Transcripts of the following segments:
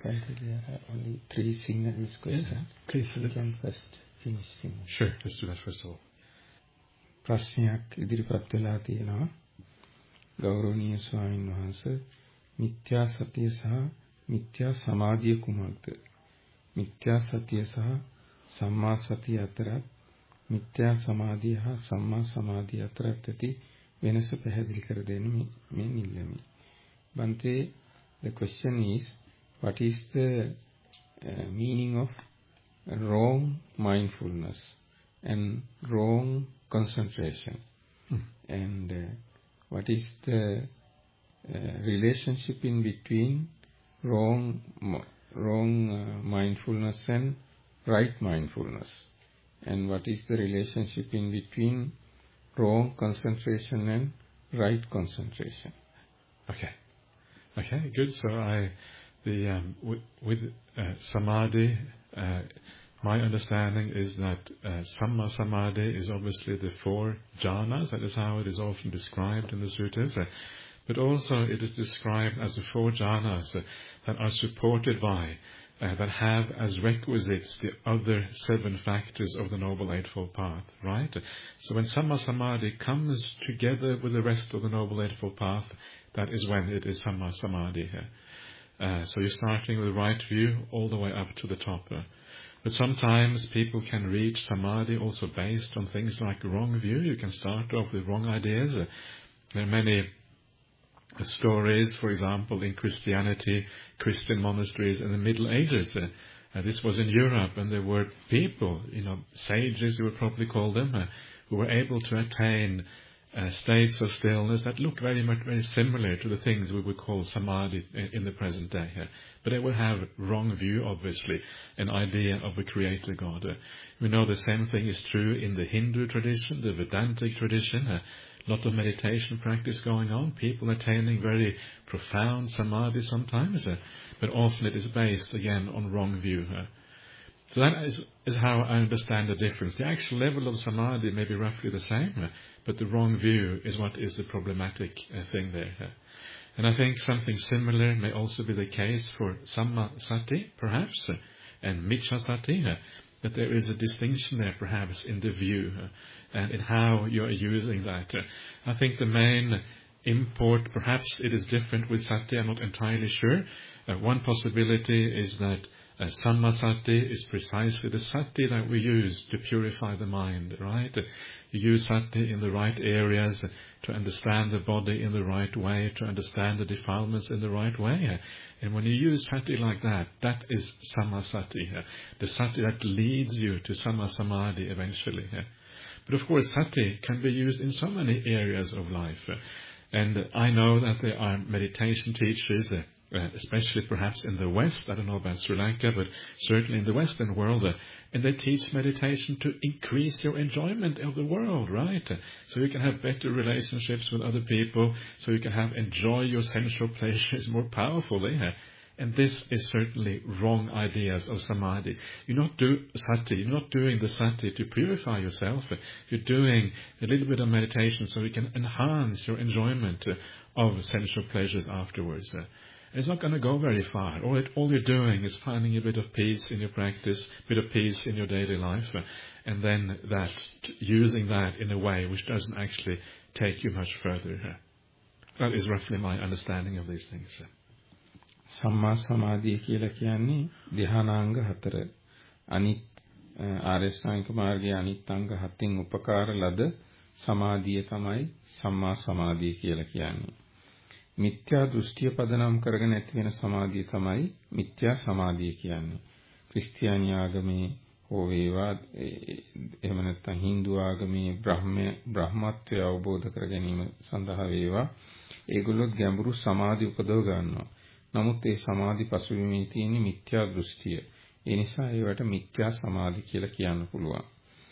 there are only 3 Sinhalese questions. Please. We can first finish Sinhala. Sure, let's do that first of all. ප්‍රශ්නයක් ඉදිරිපත් වෙලා තියෙනවා. ගෞරවනීය ස්වාමීන් වහන්සේ, මිත්‍යා සතිය සහ මිත්‍යා සමාධිය කුමක්ද? මිත්‍යා සතිය සහ සම්මා සතිය අතරත් මිත්‍යා සමාධිය හා සම්මා සමාධිය අතරත් ඇති වෙනස පැහැදිලි කර දෙන්න මේ ඉල්ලමි. Bante, the question is, what is the meaning of wrong mindfulness and wrong concentration? And what is the relationship in between wrong mindfulness and right mindfulness? And what is the relationship in between wrong concentration and right concentration? Okay, good. So with samadhi, my understanding is that samma samadhi is obviously the 4 jhanas. That is how it is often described in the sutras. But also it is described as the 4 jhanas that are supported by, that have as requisites the other 7 factors of the Noble Eightfold Path, right? So when samma samadhi comes together with the rest of the Noble Eightfold Path, that is when it is samma samadhi. So you're starting with the right view all the way up to the top. But sometimes people can reach samadhi also based on things like wrong view. You can start off with wrong ideas. There are many stories, for example, in Christian monasteries in the Middle Ages. This was in Europe, and there were people, sages, you would probably call them, who were able to attain states of stillness that look very similar to the things we would call samadhi in the present day. But they would have wrong view, obviously, an idea of a creator God. We know the same thing is true in the Hindu tradition, the Vedantic tradition. A lot of meditation practice going on, people attaining very profound samadhi sometimes, but often it is based, again, on wrong view. So that is how I understand the difference. The actual level of samadhi may be roughly the same, but the wrong view is what is the problematic thing there. And I think something similar may also be the case for samma sati, perhaps, and miccha sati, that there is a distinction there, perhaps, in the view and in how you are using that. I think the main import, perhaps it is different with sati, I'm not entirely sure. One possibility is that samma sati is precisely the sati that we use to purify the mind, right? You use sati in the right areas to understand the body in the right way, to understand the defilements in the right way. And when you use sati like that, that is samma sati, the sati that leads you to samma samadhi eventually. But of course, sati can be used in so many areas of life. And I know that there are meditation teachers, especially perhaps in the West, I don't know about Sri Lanka, but certainly in the Western world, and they teach meditation to increase your enjoyment of the world, right? So you can have better relationships with other people, so you can enjoy your sensual pleasures more powerfully. And this is certainly wrong ideas of samadhi. You're not doing the sati to purify yourself. You're doing a little bit of meditation so you can enhance your enjoyment of sensual pleasures afterwards. It's not going to go very far. All you're doing is finding a bit of peace in your practice, a bit of peace in your daily life, and then using that in a way which doesn't actually take you much further. That is roughly my understanding of these things. සම්මා සමාධිය කියලා කියන්නේ ධ්‍යානාංග 4. අනිත් ආර්යසංක මාර්ගයේ අනිත් අංග 7න් උපකාර ලද සමාධිය තමයි සම්මා සමාධිය කියලා කියන්නේ. මිත්‍යා දෘෂ්ටිය පදනම් කරගෙන ඇති වෙන සමාධිය තමයි මිත්‍යා සමාධිය කියන්නේ. ක්‍රිස්තියානි ආගමේ හෝ වේවා එහෙම නැත්නම් හින්දු ආගමේ බ්‍රහ්මත්වය අවබෝධ කර ගැනීම සඳහා වේවා ඒගොල්ලෝ ගැඹුරු සමාධි උපදව ගන්නවා. නමුත් ඒ සමාධි පසුබිමේ තියෙන මිත්‍යා දෘෂ්ටිය. ඒ නිසා ඒවට මිත්‍යා සමාධි කියලා කියන්න පුළුවන්.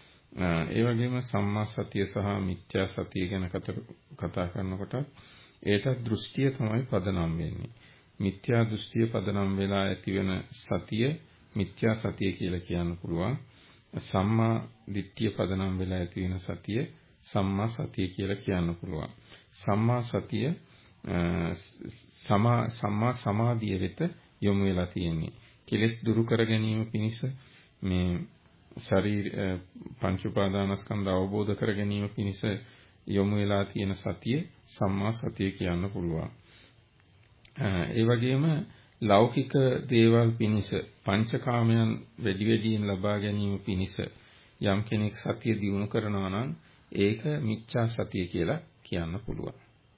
ඒ වගේම සම්මා සතිය සහ මිත්‍යා සතිය ගැන කතා කරනකොට ඒට දෘෂ්ටිය තමයි පදනම් වෙන්නේ. මිත්‍යා දෘෂ්ටිය පදනම් වෙලා ඇති වෙන සතිය මිත්‍යා සතිය කියලා කියන්න පුළුවන්. සම්මා දිට්ඨිය පදනම් වෙලා ඇති වෙන සතිය සම්මා සතිය කියලා කියන්න පුළුවන්. සම්මා සතිය සම්මා සමාධිය වෙත යොමු වෙලා තියෙන්නේ. කෙලෙස් දුරු කර ගැනීම පිණිස මේ ශරීර පංච උපාදානස්කන්ධ අවබෝධ කර ගැනීම පිණිස යොමු වෙලා තියෙන සතිය සම්මා සතිය කියන්න පුළුවන්. ඒ වගේම ලෞකික දේවල් පිණිස පංචකාමයන් වැඩි වැඩියෙන් ලබා ගැනීම පිණිස යම් කෙනෙක් සතිය දියුණු කරනවා නම් ඒක මිච්ඡා සතිය කියලා කියන්න පුළුවන්.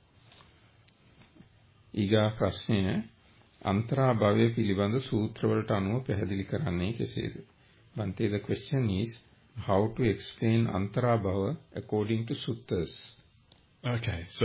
ඊගා ප්‍රශ්නය අන්තරා භවය පිළිබඳ සූත්‍රවලට අනුව පැහැදිලි කරන්නේ කෙසේද? Bante, the question is how to explain antara bhava according to suttas. Okay, so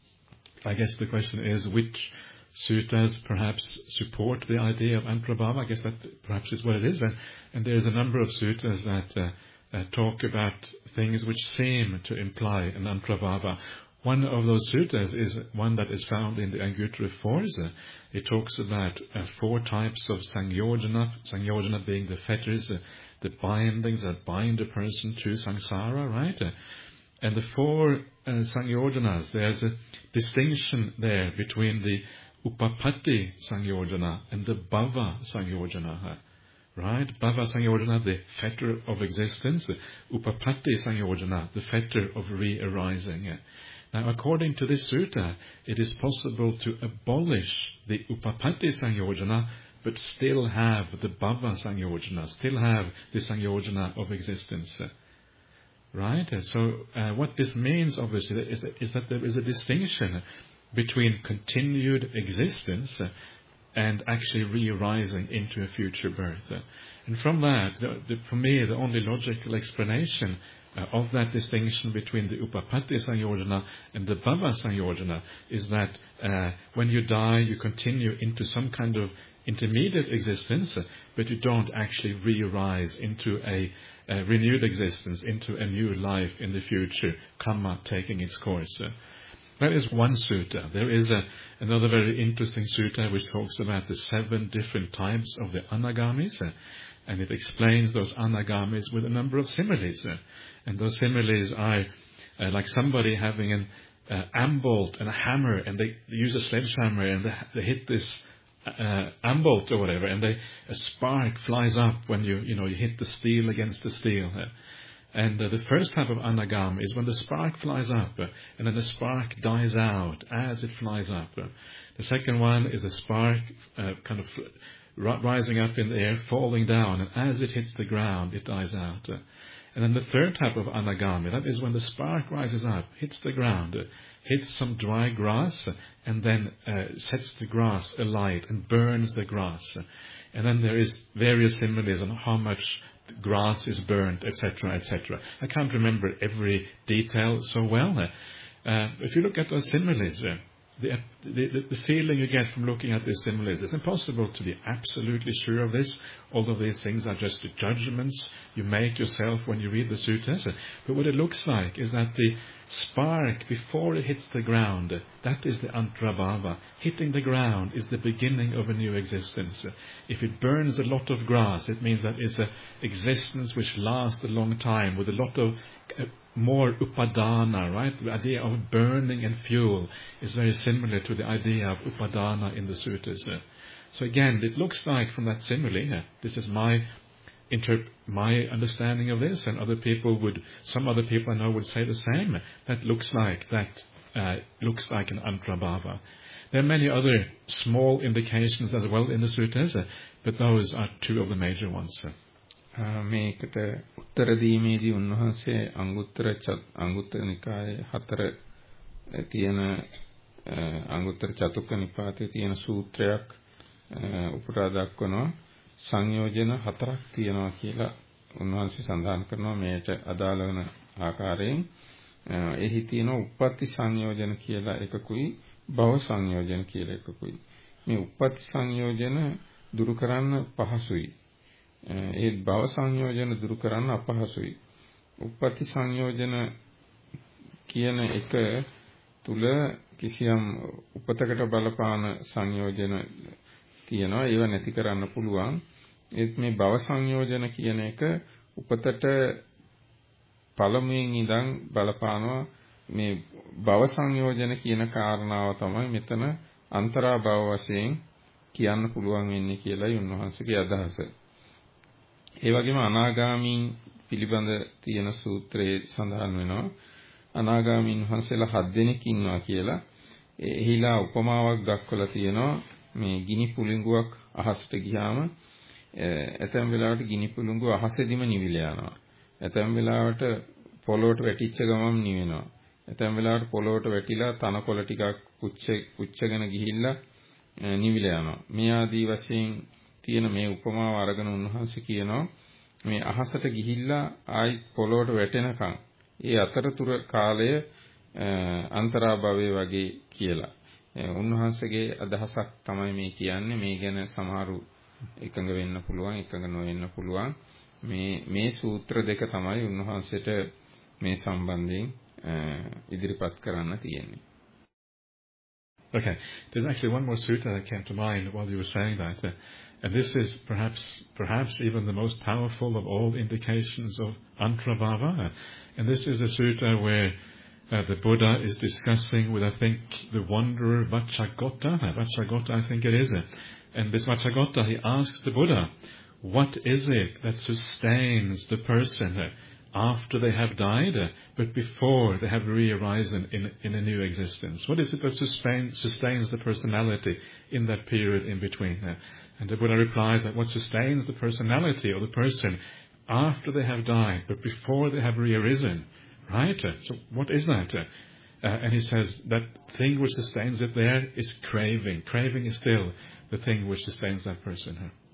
I guess the question is which suttas perhaps support the idea of antarabhava. I guess that perhaps is what it is. And there's a number of suttas that talk about things which seem to imply an antarabhava. One of those suttas is one that is found in the Anguttara 4s. It talks about 4 types of sangyojana being the fetters, the bindings that bind a person to samsara, right? And the 4 sangyojanas, there's a distinction there between the upapatti sangyojana and the bhava sangyojana, right? Bhava sangyojana, the fetter of existence, the upapatti sangyojana, the fetter of re-arising. Now, according to this sutta, it is possible to abolish the upapatti sangyojana, but still have the bhava sangyojana, still have the sangyojana of existence. Right? So, what this means, obviously, is that there is a distinction between continued existence and actually re-arising into a future birth. And from that, for me, the only logical explanation of that distinction between the upapatti sangyojana and the bhava sangyojana is that when you die, you continue into some kind of intermediate existence, but you don't actually re-arise into a renewed existence, into a new life in the future, karma taking its course. That is one sutta. There is another very interesting sutta which talks about the 7 different types of the anagamis, and it explains those anagamis with a number of similes. And those similes are like somebody having an ambolt and a hammer, and they use a sledgehammer and they hit this ambolt or whatever, and a spark flies up when you hit the steel against the steel. And the first type of anagam is when the spark flies up, and then the spark dies out as it flies up. The second one is the spark kind of rising up in the air, falling down, and as it hits the ground, it dies out. And then the third type of anagami, that is when the spark rises up, hits the ground, hits some dry grass, and then sets the grass alight and burns the grass. And then there is various similes on how much grass is burnt, etc., etc. I can't remember every detail so well. If you look at those similes, the feeling you get from looking at these similes, it's impossible to be absolutely sure of this. All of these things are just the judgments you make yourself when you read the suttas. But what it looks like is that the spark, before it hits the ground, that is the antarabhava. Hitting the ground is the beginning of a new existence. If it burns a lot of grass, it means that it's an existence which lasts a long time with a lot of more upadana, right? The idea of burning and fuel is very similar to the idea of upadana in the suttas. So again, it looks like from that simile, this is my understanding of this, and some other people I know would say the same. That looks like an antarabhava. There are many other small indications as well in the suttas, but those are 2 of the major ones. මේකට උත්තර දීමේදී උන්වහන්සේ අංගුත්තර නිකායේ 4 තියෙන අංගුත්තර චතුක්ක නිපාතයේ තියෙන සූත්‍රයක් උපුටා දක්වනවා. සංයෝජන 4ක් තියෙනවා කියලා උන්වහන්සේ සඳහන් කරනවා මේට අදාළ වෙන ආකාරයෙන්. එහි තියෙන උප්පත්ති සංයෝජන කියලා එකකුයි භව සංයෝජන කියලා එකකුයි. මේ උප්පත්ති සංයෝජන දුරු කරන්න පහසුයි. ඒ භව සංයෝජන දුරු කරන්න අපහසුයි. උප්පත්ති සංයෝජන කියන එක තුල කිසියම් උපතකට බලපාන සංයෝජන තියෙනවා. ඒව නැති කරන්න පුළුවන්. ඒත් මේ භව සංයෝජන කියන එක උපතට පළමුවෙන් ඉඳන් බලපානවා. මේ භව සංයෝජන කියන කාරණාව තමයි මෙතන අන්තරා භව වශයෙන් කියන්න පුළුවන් වෙන්නේ කියලායි උන්වහන්සේගේ අදහස. ඒ වගේම අනාගාමීන් පිළිබඳ තියෙන සූත්‍රයේ සඳහන් වෙනවා අනාගාමීන් වහන්සේලා 7 දෙනෙක් ඉන්නවා කියලා. එහිලා උපමාවක් දක්වලා තියෙනවා මේ ගිනි පුළිඟුවක් අහසට ගියාම ඇතැම් වෙලාවට ගිනි පුළිඟුව අහසෙදිම නිවිලා යනවා. ඇතැම් වෙලාවට පොළොවට වැටිච්ච ගමන් නිවෙනවා. ඇතැම් වෙලාවට පොළොවට වැටිලා තනකොළ ටිකක් පුච්චගෙන ගිහිල්ලා නිවිලා යනවා. මේ ආදී වශයෙන් තියෙන මේ උපමාව අරගෙන උන්වහන්සේ කියනවා මේ අහසට ගිහිල්ලා ආයි පොළොවට වැටෙනකන් ඒ අතරතුර කාලය අන්තරාභවය වගේ කියලා. උන්වහන්සේගේ අදහසක් තමයි මේ කියන්නේ. මේ ගැන සමහරු එකඟ වෙන්න පුළුවන්, එකඟ නොවෙන්න පුළුවන්. මේ සූත්‍ර දෙක තමයි උන්වහන්සේට මේ සම්බන්ධයෙන් ඉදිරිපත් කරන්න තියෙන්නේ. Okay, there's actually one more sutta that came to mind while you were saying that, and this is perhaps even the most powerful of all indications of antrabhava, and this is a sutta where the Buddha is discussing with, I think, the wanderer Vacchagotta, I think it is, and this Vacchagotta, he asks the Buddha, what is it that sustains the person after they have died, but before they have re-arisen in a new existence? What is it that sustains the personality in that period in between? And the Buddha replies that what sustains the personality of the person after they have died, but before they have re-arisen, right? So what is that? And he says that thing which sustains it there is craving. Craving is still the thing which sustains that person.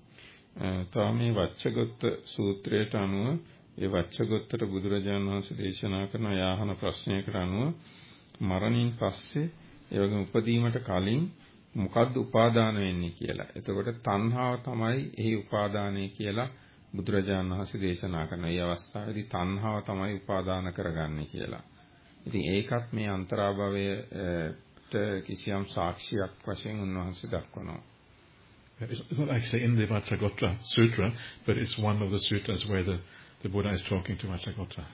තාමේ Vacchagotta සූත්‍රයට අනුව ඒ වච්චගොත්තට බුදුරජාණන් වහන්සේ දේශනා කරන යාහන ප්‍රශ්නයකට අනුව මරණින් පස්සේ ඒ වගේම උපදීමට කලින් මොකද්ද උපාදාන වෙන්නේ කියලා. එතකොට තණ්හාව තමයි එහි උපාදානය කියලා බුදුරජාණන් වහන්සේ දේශනා කරනවා. මේ අවස්ථාවේදී තණ්හාව තමයි උපාදාන කරගන්නේ කියලා. ඉතින් ඒකත් මේ අන්තරාභවයට කිසියම් සාක්ෂියක් වශයෙන් උන්වහන්සේ දක්වනවා. It's not actually in the Vacchagotta Sutra, but it's one of the sutras where the Buddha is talking to Vacchagotta.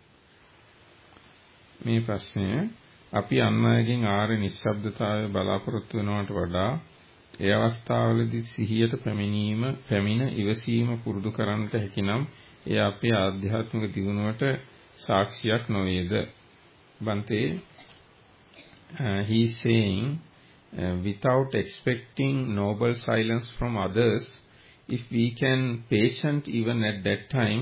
මේ ප්‍රශ්නය අපි අන් අයගෙන් ආර්ය නිශ්ශබ්දතාවය බලාපොරොත්තු වෙනවට වඩා ඒ අවස්ථාවලදී සිහියට පැමිණ ඉවසීම පුරුදු කරන්නට හැකිනම් ඒ අපේ ආධ්‍යාත්මික දියුණුවට සාක්ෂියක් නොවේද? Bante, he is saying, without expecting noble silence from others, if we can patient even at that time,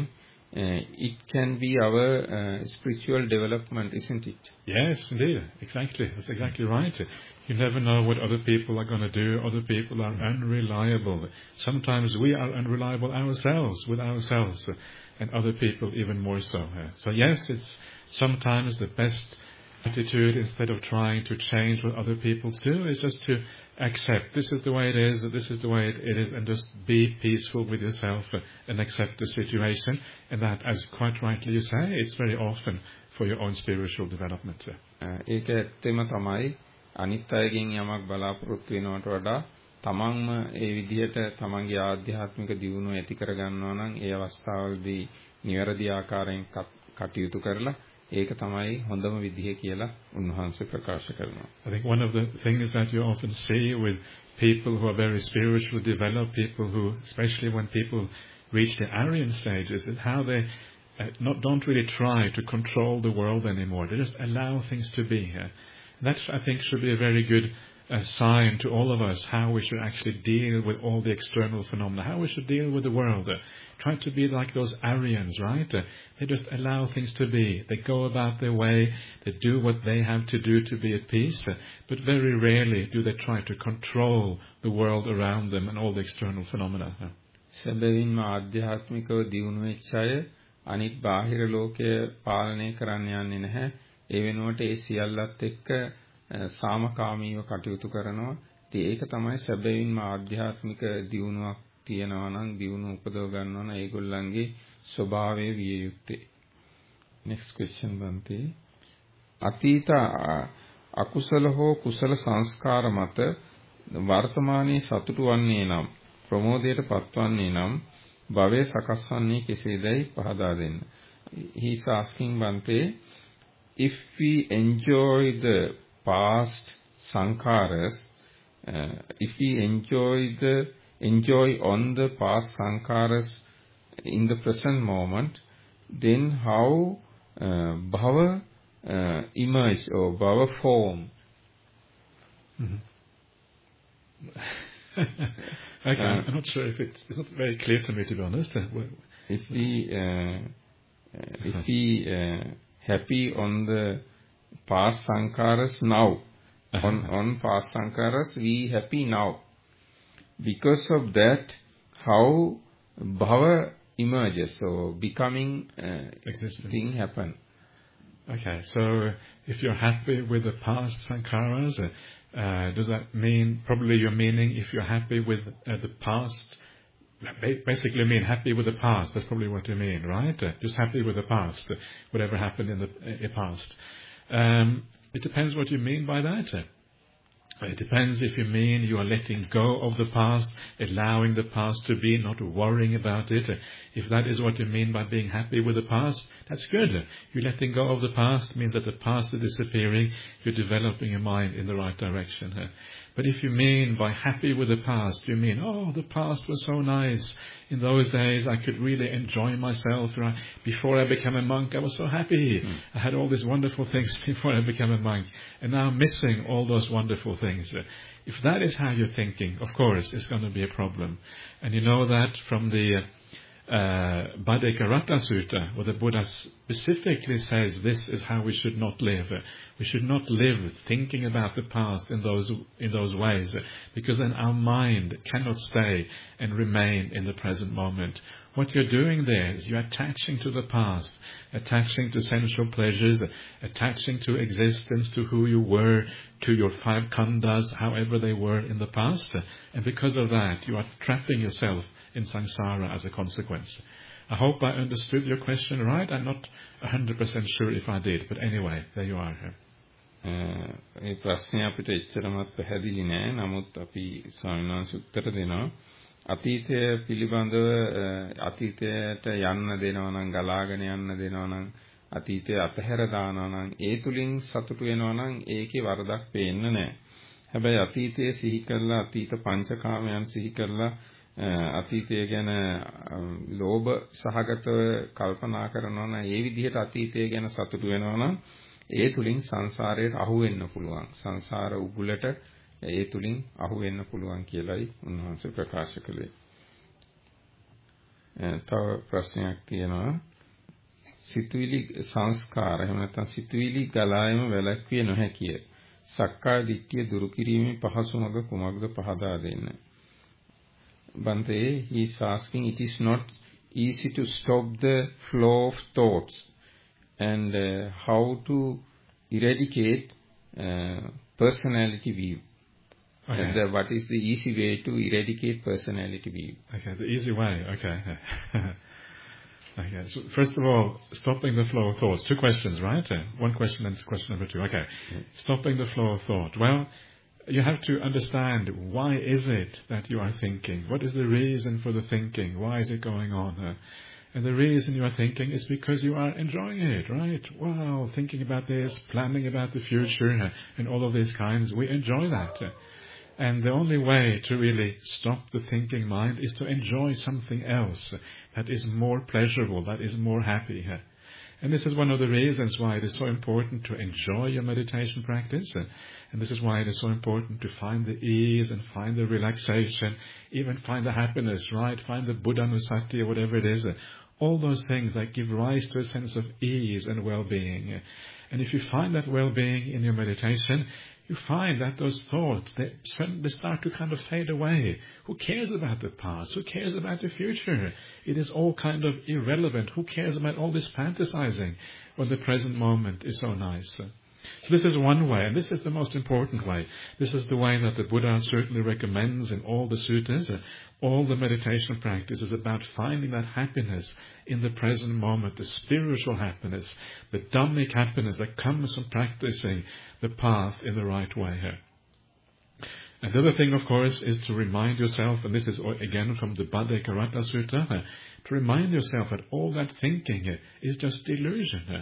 it can be our spiritual development, isn't it? Yes, indeed. Exactly. That's exactly right. You never know what other people are going to do. Other people are unreliable. Sometimes we are unreliable ourselves, with ourselves, and other people even more so. So yes, it's sometimes the best attitude, instead of trying to change what other people do, is just to accept this is the way it is, this is the way it is, and just be peaceful with yourself and accept the situation. And that, as quite rightly you say, it's very often for your own spiritual development. ඒක ඇත්තම තමයි අනිත් අයගෙන් යමක් බලාපොරොත්තු වෙනවට වඩා තමන්ම ඒ විදිහට තමන්ගේ ආධ්‍යාත්මික දියුණුව ඇති කර ගන්නවා නම් ඒ අවස්ථාවලදී නිවැරදි ආකාරයෙන් කටයුතු කරලා ඒක තමයි හොඳම විදිහ කියලා උන්වහන්සේ ප්‍රකාශ කරනවා. I think one of the things that you often see with people who are very spiritually developed, people who, especially when people reach the Aryan stages, is how they don't really try to control the world anymore. They just allow things to be. That, I think, should be a very good sign to all of us how we should actually deal with all the external phenomena, how we should deal with the world. Try to be like those Aryans, right? They just allow things to be. They go about their way. They do what they have to do to be at peace. But very rarely do they try to control the world around them and all the external phenomena. සැබවින්ම ආධ්‍යාත්මිකව දියුණු වෙච්ච අය අනිත් බාහිර ලෝකය පාලනය කරන්න යන්නේ නැහැ. ඒ වෙනුවට ඒ සියල්ලත් එක්ක සාමකාමීව කටයුතු කරනවා. ඉතින් ඒක තමයි සැබවින්ම ආධ්‍යාත්මික දියුණුවක් තියෙනවා නම් දියුණුව උපදව ගන්නවා නම් ඒගොල්ලන්ගේ ස්වභාවය විය යුත්තේ. Next question, Bante. අතීත අකුසල හෝ කුසල සංස්කාර මත වර්තමානයේ සතුටු වන්නේ නම් ප්‍රමෝදයට පත්වන්නේ නම් භවයේ සකස් වන්නේ කෙසේදයි පහදා දෙන්න. He is asking, Bante, if we enjoy the past sankharas if we enjoy on the past sankharas in the present moment, then how bhava emerge or bhava form? Mm-hmm. Okay, I'm not sure if it's not very clear to me, to be honest. If we happy on the past sankharas now, on past sankharas we happy now. Because of that, how bhava emerges, so becoming existence thing happen. Okay, so if you're happy with the past sankharas, does that mean, probably you're meaning if you're happy with the past, basically mean happy with the past, that's probably what you mean, right? Just happy with the past, whatever happened in the past. It depends what you mean by that. It depends if you mean you are letting go of the past, allowing the past to be, not worrying about it. If that is what you mean by being happy with the past, that's good. You're letting go of the past means that the past is disappearing. You're developing your mind in the right direction. But if you mean by happy with the past, you mean, oh, the past was so nice. In those days, I could really enjoy myself. Right? Before I became a monk, I was so happy. I had all these wonderful things before I became a monk. And now I'm missing all those wonderful things. If that is how you're thinking, of course, it's going to be a problem. And you know that from the Bhaddekaratta Sutta, where the Buddha specifically says this is how we should not live. We should not live thinking about the past in those ways, because then our mind cannot stay and remain in the present moment. What you're doing there is you're attaching to the past, attaching to sensual pleasures, attaching to existence, to who you were, to your 5 khandhas, however they were in the past. And because of that, you are trapping yourself in samsara as a consequence. I hope I understood your question right. I'm not 100% sure if I did, but anyway, there you are. ඒ ප්‍රශ්නේ අපිට එච්චරමත් පැහැදිලි නෑ. නමුත් අපි ස්වාමීන් වහන්සේ උත්තර දෙනවා. අතීතය පිළිබඳව අතීතයට යන්න දෙනවා නම්, ගලාගෙන යන්න දෙනවා නම්, අතීතය අතහැර දානවා නම්, ඒ තුලින් සතුටු වෙනවා නම් ඒකේ වරදක් පේන්නේ නෑ. හැබැයි අතීතයේ සිහි කරලා, අතීත පංචකාමයන් සිහි කරලා අතීතය ගැන ලෝභ සහගතව කල්පනා කරනවා නම්, ඒ විදිහට අතීතය ගැන සතුටු වෙනවා නම් ඒ තුලින් සංසාරයට අහු වෙන්න පුළුවන්. සංසාර උගුලට ඒ තුලින් අහු වෙන්න පුළුවන් කියලායි උන්වහන්සේ ප්‍රකාශ කළේ. තව ප්‍රශ්නයක් තියෙනවා. සිතුවිලි සංස්කාර එහෙම නැත්නම් සිතුවිලි ගලායම වැළැක්විය නොහැකිය. සක්කාය දිට්ඨිය දුරු කිරීමේ පහසු මඟ කුමක්ද පහදා දෙන්න. Bante, he is asking, it is not easy to stop the flow of thoughts, and how to eradicate personality view. Okay. And what is the easy way to eradicate personality view? Okay, the easy way. Okay. Okay. So first of all, stopping the flow of thoughts. 2 questions, right? One question and question number 2. Okay. Yes. Stopping the flow of thought. Well, you have to understand, why is it that you are thinking? What is the reason for the thinking? Why is it going on? And the reason you are thinking is because you are enjoying it, right? Wow, thinking about this, planning about the future, and all of these kinds. We enjoy that. And the only way to really stop the thinking mind is to enjoy something else that is more pleasurable, that is more happy. And this is one of the reasons why it is so important to enjoy your meditation practice. And this is why it is so important to find the ease and find the relaxation, even find the happiness, right? Find the Buddhanussati or whatever it is. All those things that give rise to a sense of ease and well-being. And if you find that well-being in your meditation, you find that those thoughts, they suddenly start to kind of fade away. Who cares about the past? Who cares about the future? It is all kind of irrelevant. Who cares about all this fantasizing when the present moment is so nice? So this is one way, and this is the most important way. This is the way that the Buddha certainly recommends in all the suttas. All the meditation practice is about finding that happiness in the present moment, the spiritual happiness, the Dhammic happiness that comes from practicing the path in the right way here. And the other thing, of course, is to remind yourself, and this is again from the Bhaddekaratta Sutta, to remind yourself that all that thinking is just delusion.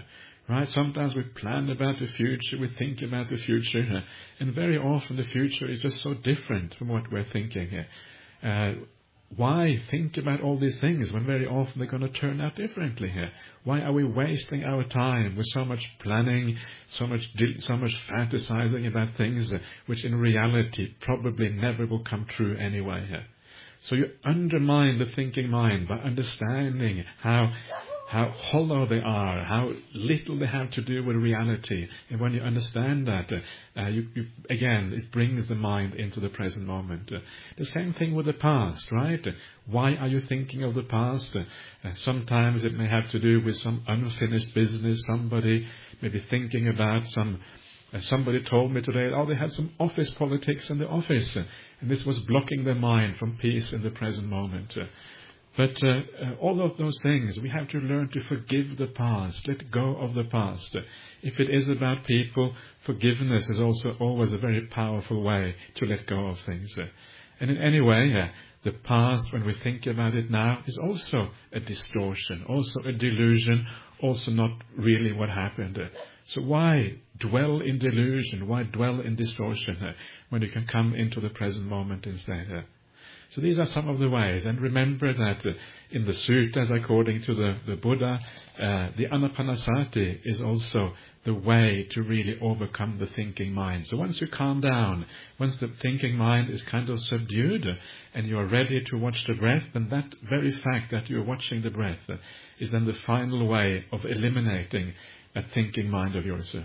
Right? Sometimes we plan about the future, we think about the future, and very often the future is just so different from what we're thinking here. Why think about all these things when very often they're going to turn out differently here? Why are we wasting our time with so much planning, so much fantasizing about things which in reality probably never will come true anyway here? So you undermine the thinking mind by understanding how hollow they are, how little they have to do with reality. And when you understand that, again, it brings the mind into the present moment. The same thing with the past, right? Why are you thinking of the past? Sometimes it may have to do with some unfinished business, somebody maybe thinking about somebody told me today, they had some office politics in the office, and this was blocking their mind from peace in the present moment. But all of those things, we have to learn to forgive the past, let go of the past. If it is about people, forgiveness is also always a very powerful way to let go of things. And in any way, the past, when we think about it now, is also a distortion, also a delusion, also not really what happened. So why dwell in delusion? Why dwell in distortion when you can come into the present moment instead? So these are some of the ways. And remember that in the suttas, according to the Buddha, the anapanasati is also the way to really overcome the thinking mind. So once you calm down, once the thinking mind is kind of subdued and you are ready to watch the breath, then that very fact that you are watching the breath is then the final way of eliminating that thinking mind of yours.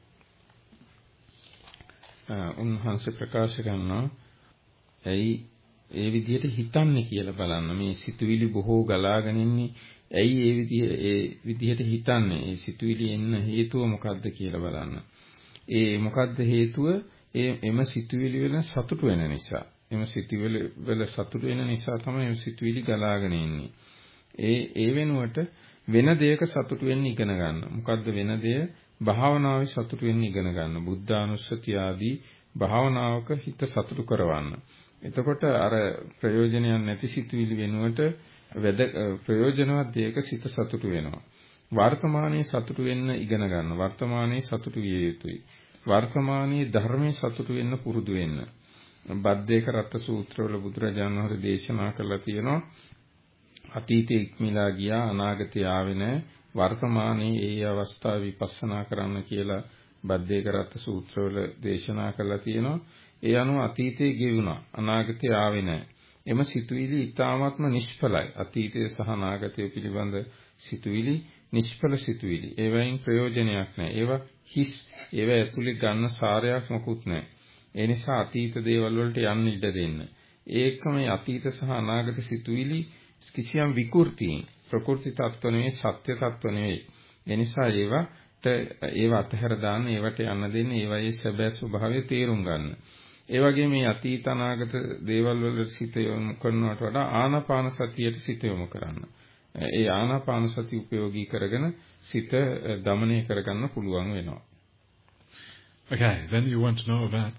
උන්වහන්සේ ප්‍රකාශ කරනවා ඇයි ඒ විදිහට හිතන්නේ කියලා බලන්න. මේ සිතුවිලි බොහෝ ගලාගෙන ඉන්නේ. ඇයි ඒ විදිහට හිතන්නේ? ඒ සිතුවිලි එන්න හේතුව මොකක්ද කියලා බලන්න. ඒ මොකක්ද හේතුව? එම සිතුවිලි වල සතුටු වෙන නිසා. එම සිතුවිලි වල සතුටු වෙන නිසා තමයි මේ සිතුවිලි ගලාගෙන ඉන්නේ. ඒ වෙනුවට වෙන දෙයක සතුටු වෙන්න ඉගෙන ගන්න. මොකද්ද වෙන දෙය? භාවනාවේ සතුටු වෙන්න ඉගෙන ගන්න. බුද්ධානුස්සතිය ආදී භාවනාවක හිත සතුටු කරවන්න. එතකොට අර ප්‍රයෝජනයක් නැති සිතුවිලි වෙනුවට ප්‍රයෝජනවත් දෙයක සිත සතුටු වෙනවා. වර්තමානයේ සතුටු වෙන්න ඉගෙන ගන්න. වර්තමානයේ සතුටු විය යුතුයි. වර්තමානයේ ධර්මයේ සතුටු වෙන්න පුරුදු වෙන්න. බද්දේක රත්ත සූත්‍රවල බුදුරජාණන් වහන්සේ දේශනා කළා තියෙනවා අතීතයේ ඉක්මලා ගියා අනාගතය ආවේ නැහැ. වර්තමානයේ ඒ අවස්ථාව විපස්සනා කරන්න කියලා බද්දේක රත්ත සූත්‍රවල දේශනා කළා තියෙනවා. ඒ අනුව අතීතයේ ගෙවුණා අනාගතය ආවේ නැහැ. එම සිතුවිලි ඊ타ත්ම නිෂ්ඵලයි. අතීතය සහ අනාගතය පිළිබඳ සිතුවිලි නිෂ්ඵල සිතුවිලි. ඒවයින් ප්‍රයෝජනයක් නැහැ. ඒවා හිස්. ඒවා ඇතුලේ ගන්න සාරයක් මොකුත් නැහැ. ඒ නිසා අතීත දේවල් වලට යන්න ඉඩ දෙන්න. ඒකම මේ අතීත සහ අනාගත සිතුවිලි කිසියම් විකෘතියින් ප්‍රකෘති තත්ත්ව නෙවෙයි සත්‍ය තත්ත්ව නෙවෙයි. ඒ නිසා ඒව අතහැර දාන්න ඒවට යන්න දෙන්න ඒවයේ සැබෑ ස්වභාවය තේරුම් ගන්න. ඒ වගේ මේ අතීත අනාගත දේවල් වල සිත යොමු කරනවට වඩා ආනාපාන සතියට සිත යොමු කරන්න. ඒ ආනාපාන සතිය උපයෝගී කරගෙන සිත දමනය කරගන්න පුළුවන් වෙනවා. Okay, then you want to know about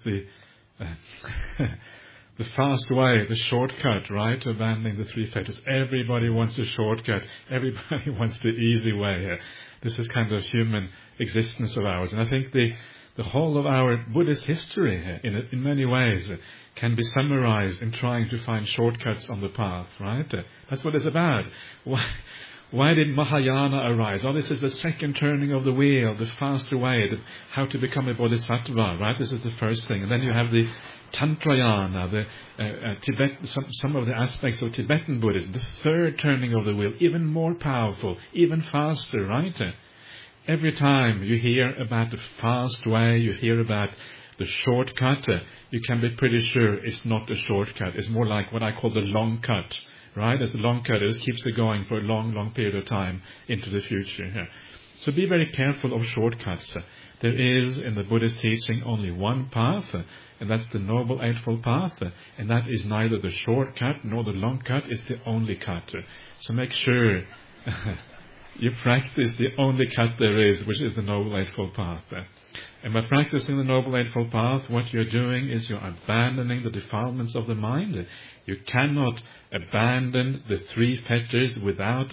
the fast way, the shortcut, right, to abandoning the three fetters. Everybody wants a shortcut. Everybody wants the easy way here. This is kind of human existence of ours. And I think the whole of our Buddhist history in many ways can be summarized in trying to find shortcuts on the path, right? That's what it's about. Why did Mahayana arise? This is the second turning of the wheel, the faster way, how to become a bodhisattva, right? This is the first thing. And then you have the Tantrayana, the some of the aspects of Tibetan Buddhism, the third turning of the wheel, even more powerful, even faster, right? Every time you hear about the fast way, you hear about the shortcut, you can be pretty sure it's not a shortcut. It's more like what I call the long cut, right? As the long cut, it just keeps it going for a long, long period of time into the future. Yeah. So be very careful of shortcuts. There is, in the Buddhist teaching, only one path, and that's the Noble Eightfold Path, and that is neither the shortcut nor the long cut, it's the only cut. So make sure you practice the only cut there is, which is the Noble Eightfold Path. And by practicing the Noble Eightfold Path, what you're doing is you're abandoning the defilements of the mind. You cannot abandon the three fetters without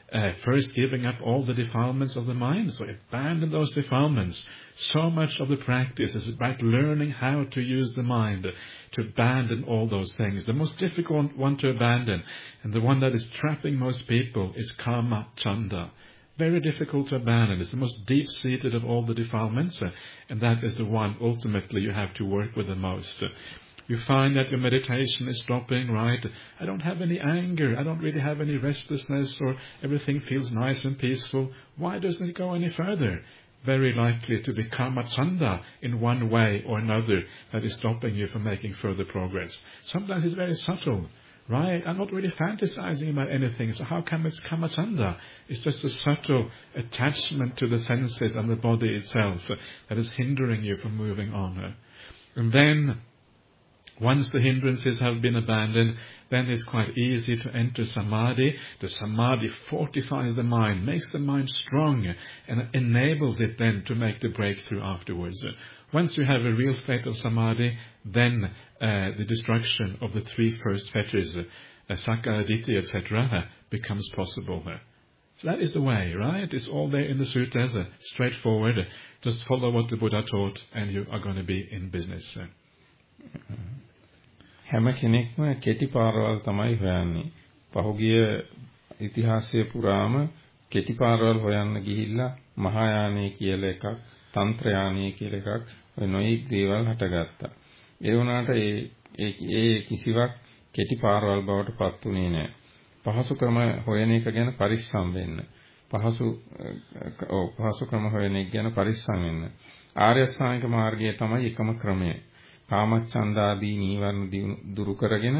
first giving up all the defilements of the mind. So abandon those defilements. So much of the practice is about learning how to use the mind to abandon all those things. The most difficult one to abandon, and the one that is trapping most people, is Kama Chanda. Very difficult to abandon. It's the most deep-seated of all the defilements, and that is the one ultimately you have to work with the most. You find that your meditation is stopping, right? I don't have any anger. I don't really have any restlessness, or everything feels nice and peaceful. Why doesn't it go any further? Very likely to become a chanda in one way or another that is stopping you from making further progress. Sometimes it's very subtle, right? I'm not really fantasizing about anything, so how come it's kama chanda? It's just a subtle attachment to the senses and the body itself that is hindering you from moving on. And then, once the hindrances have been abandoned, then it's quite easy to enter samadhi. The samadhi fortifies the mind, makes the mind strong, and enables it then to make the breakthrough afterwards. Once you have a real state of samadhi, then the destruction of the three first fetters, sakkaya ditthi, etc., becomes possible. So that is the way, right? It's all there in the suttas, straightforward. Just follow what the Buddha taught, and you are going to be in business. හැම කෙනෙක්ම කෙටි පාරවල් තමයි හොයන්නේ. පහුගිය ඉතිහාසයේ පුරාම කෙටි පාරවල් හොයන්න ගිහිල්ලා මහායානය කියලා එකක්, තන්ත්‍රයානය කියලා එකක්, ඔය නොයෙක් දේවල් හටගත්තා. ඒ වුණාට ඒ කිසිවක් කෙටි පාරවල් බවට පත් වුණේ නැහැ. පහසු ක්‍රම හොයන එක ගැන පරිස්සම් වෙන්න. පහසු ක්‍රම හොයන එක ගැන පරිස්සම් වෙන්න. ආර්ය අෂ්ටාංගික මාර්ගය තමයි එකම ක්‍රමය. කාමච්ඡන්දාදී නීවරණ දුරු කරගෙන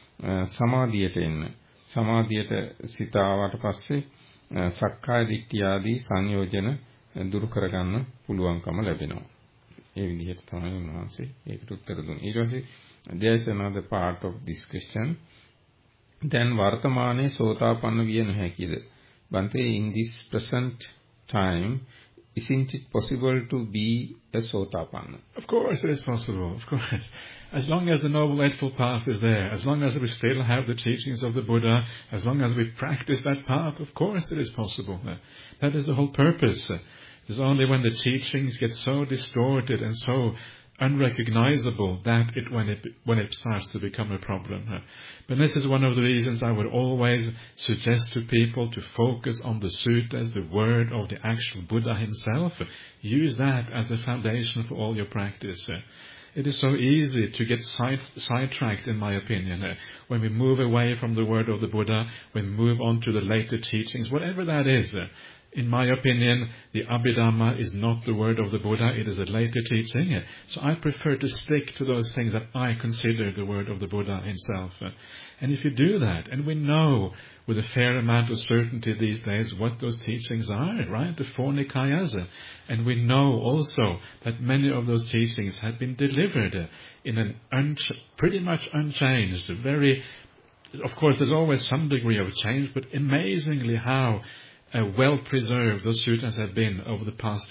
සමාධියට එන්න. සමාධියට සිත ආවට පස්සේ සක්කාය දිට්ඨිය ආදී සංයෝජන දුරු කරගන්න පුළුවන්කම ලැබෙනවා. ඒ විදිහට තමයි උන්වහන්සේ ඒකට උත්තර දුන්නේ. ඊට පස්සේ there is another part of this question. Then වර්තමානයේ සෝතාපන්න විය නොහැකිද? Bante, in this present time, isn't it possible to be a Sotapanna? Of course it is possible, of course. As long as the Noble Eightfold Path is there, as long as we still have the teachings of the Buddha, as long as we practice that path, of course it is possible. That is the whole purpose. It's only when the teachings get so distorted and so unrecognizable that when it starts to become a problem. But this is one of the reasons I would always suggest to people to focus on the suttas, the word of the actual Buddha himself. Use that as the foundation for all your practice. It is so easy to get sidetracked, in my opinion, when we move away from the word of the Buddha, when we move on to the later teachings, whatever that is. In my opinion, the Abhidhamma is not the word of the Buddha, it is a later teaching. So I prefer to stick to those things that I consider the word of the Buddha himself. And if you do that, and we know with a fair amount of certainty these days what those teachings are, right? The four Nikayas. And we know also that many of those teachings have been delivered in an pretty much unchanged, of course there's always some degree of change, but amazingly how well preserved those suttas have been over the past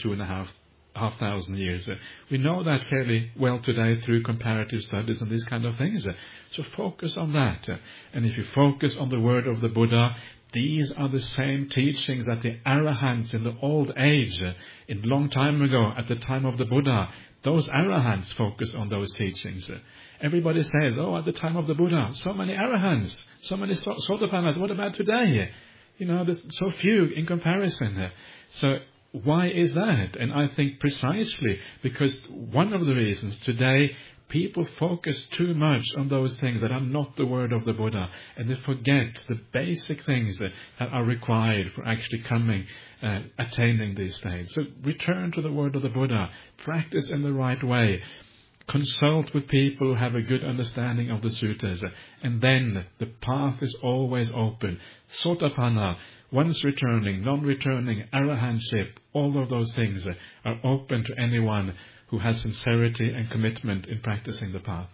2,500 years. We know that fairly well today through comparative studies and these kind of things. So focus on that. And if you focus on the word of the Buddha, these are the same teachings that the Arahants in the old age, in long time ago, at the time of the Buddha, those Arahants focus on those teachings. Everybody says, at the time of the Buddha, so many Arahants, so many Sotapannas, what about today? There's so few in comparison. So why is that? And I think precisely because one of the reasons today people focus too much on those things that are not the word of the Buddha, and they forget the basic things that are required for actually attaining these states. So return to the word of the Buddha, practice in the right way. Consult with people who have a good understanding of the suttas, and then the path is always open. Sotapanna, once returning, non-returning, arahantship, all of those things are open to anyone who has sincerity and commitment in practicing the path.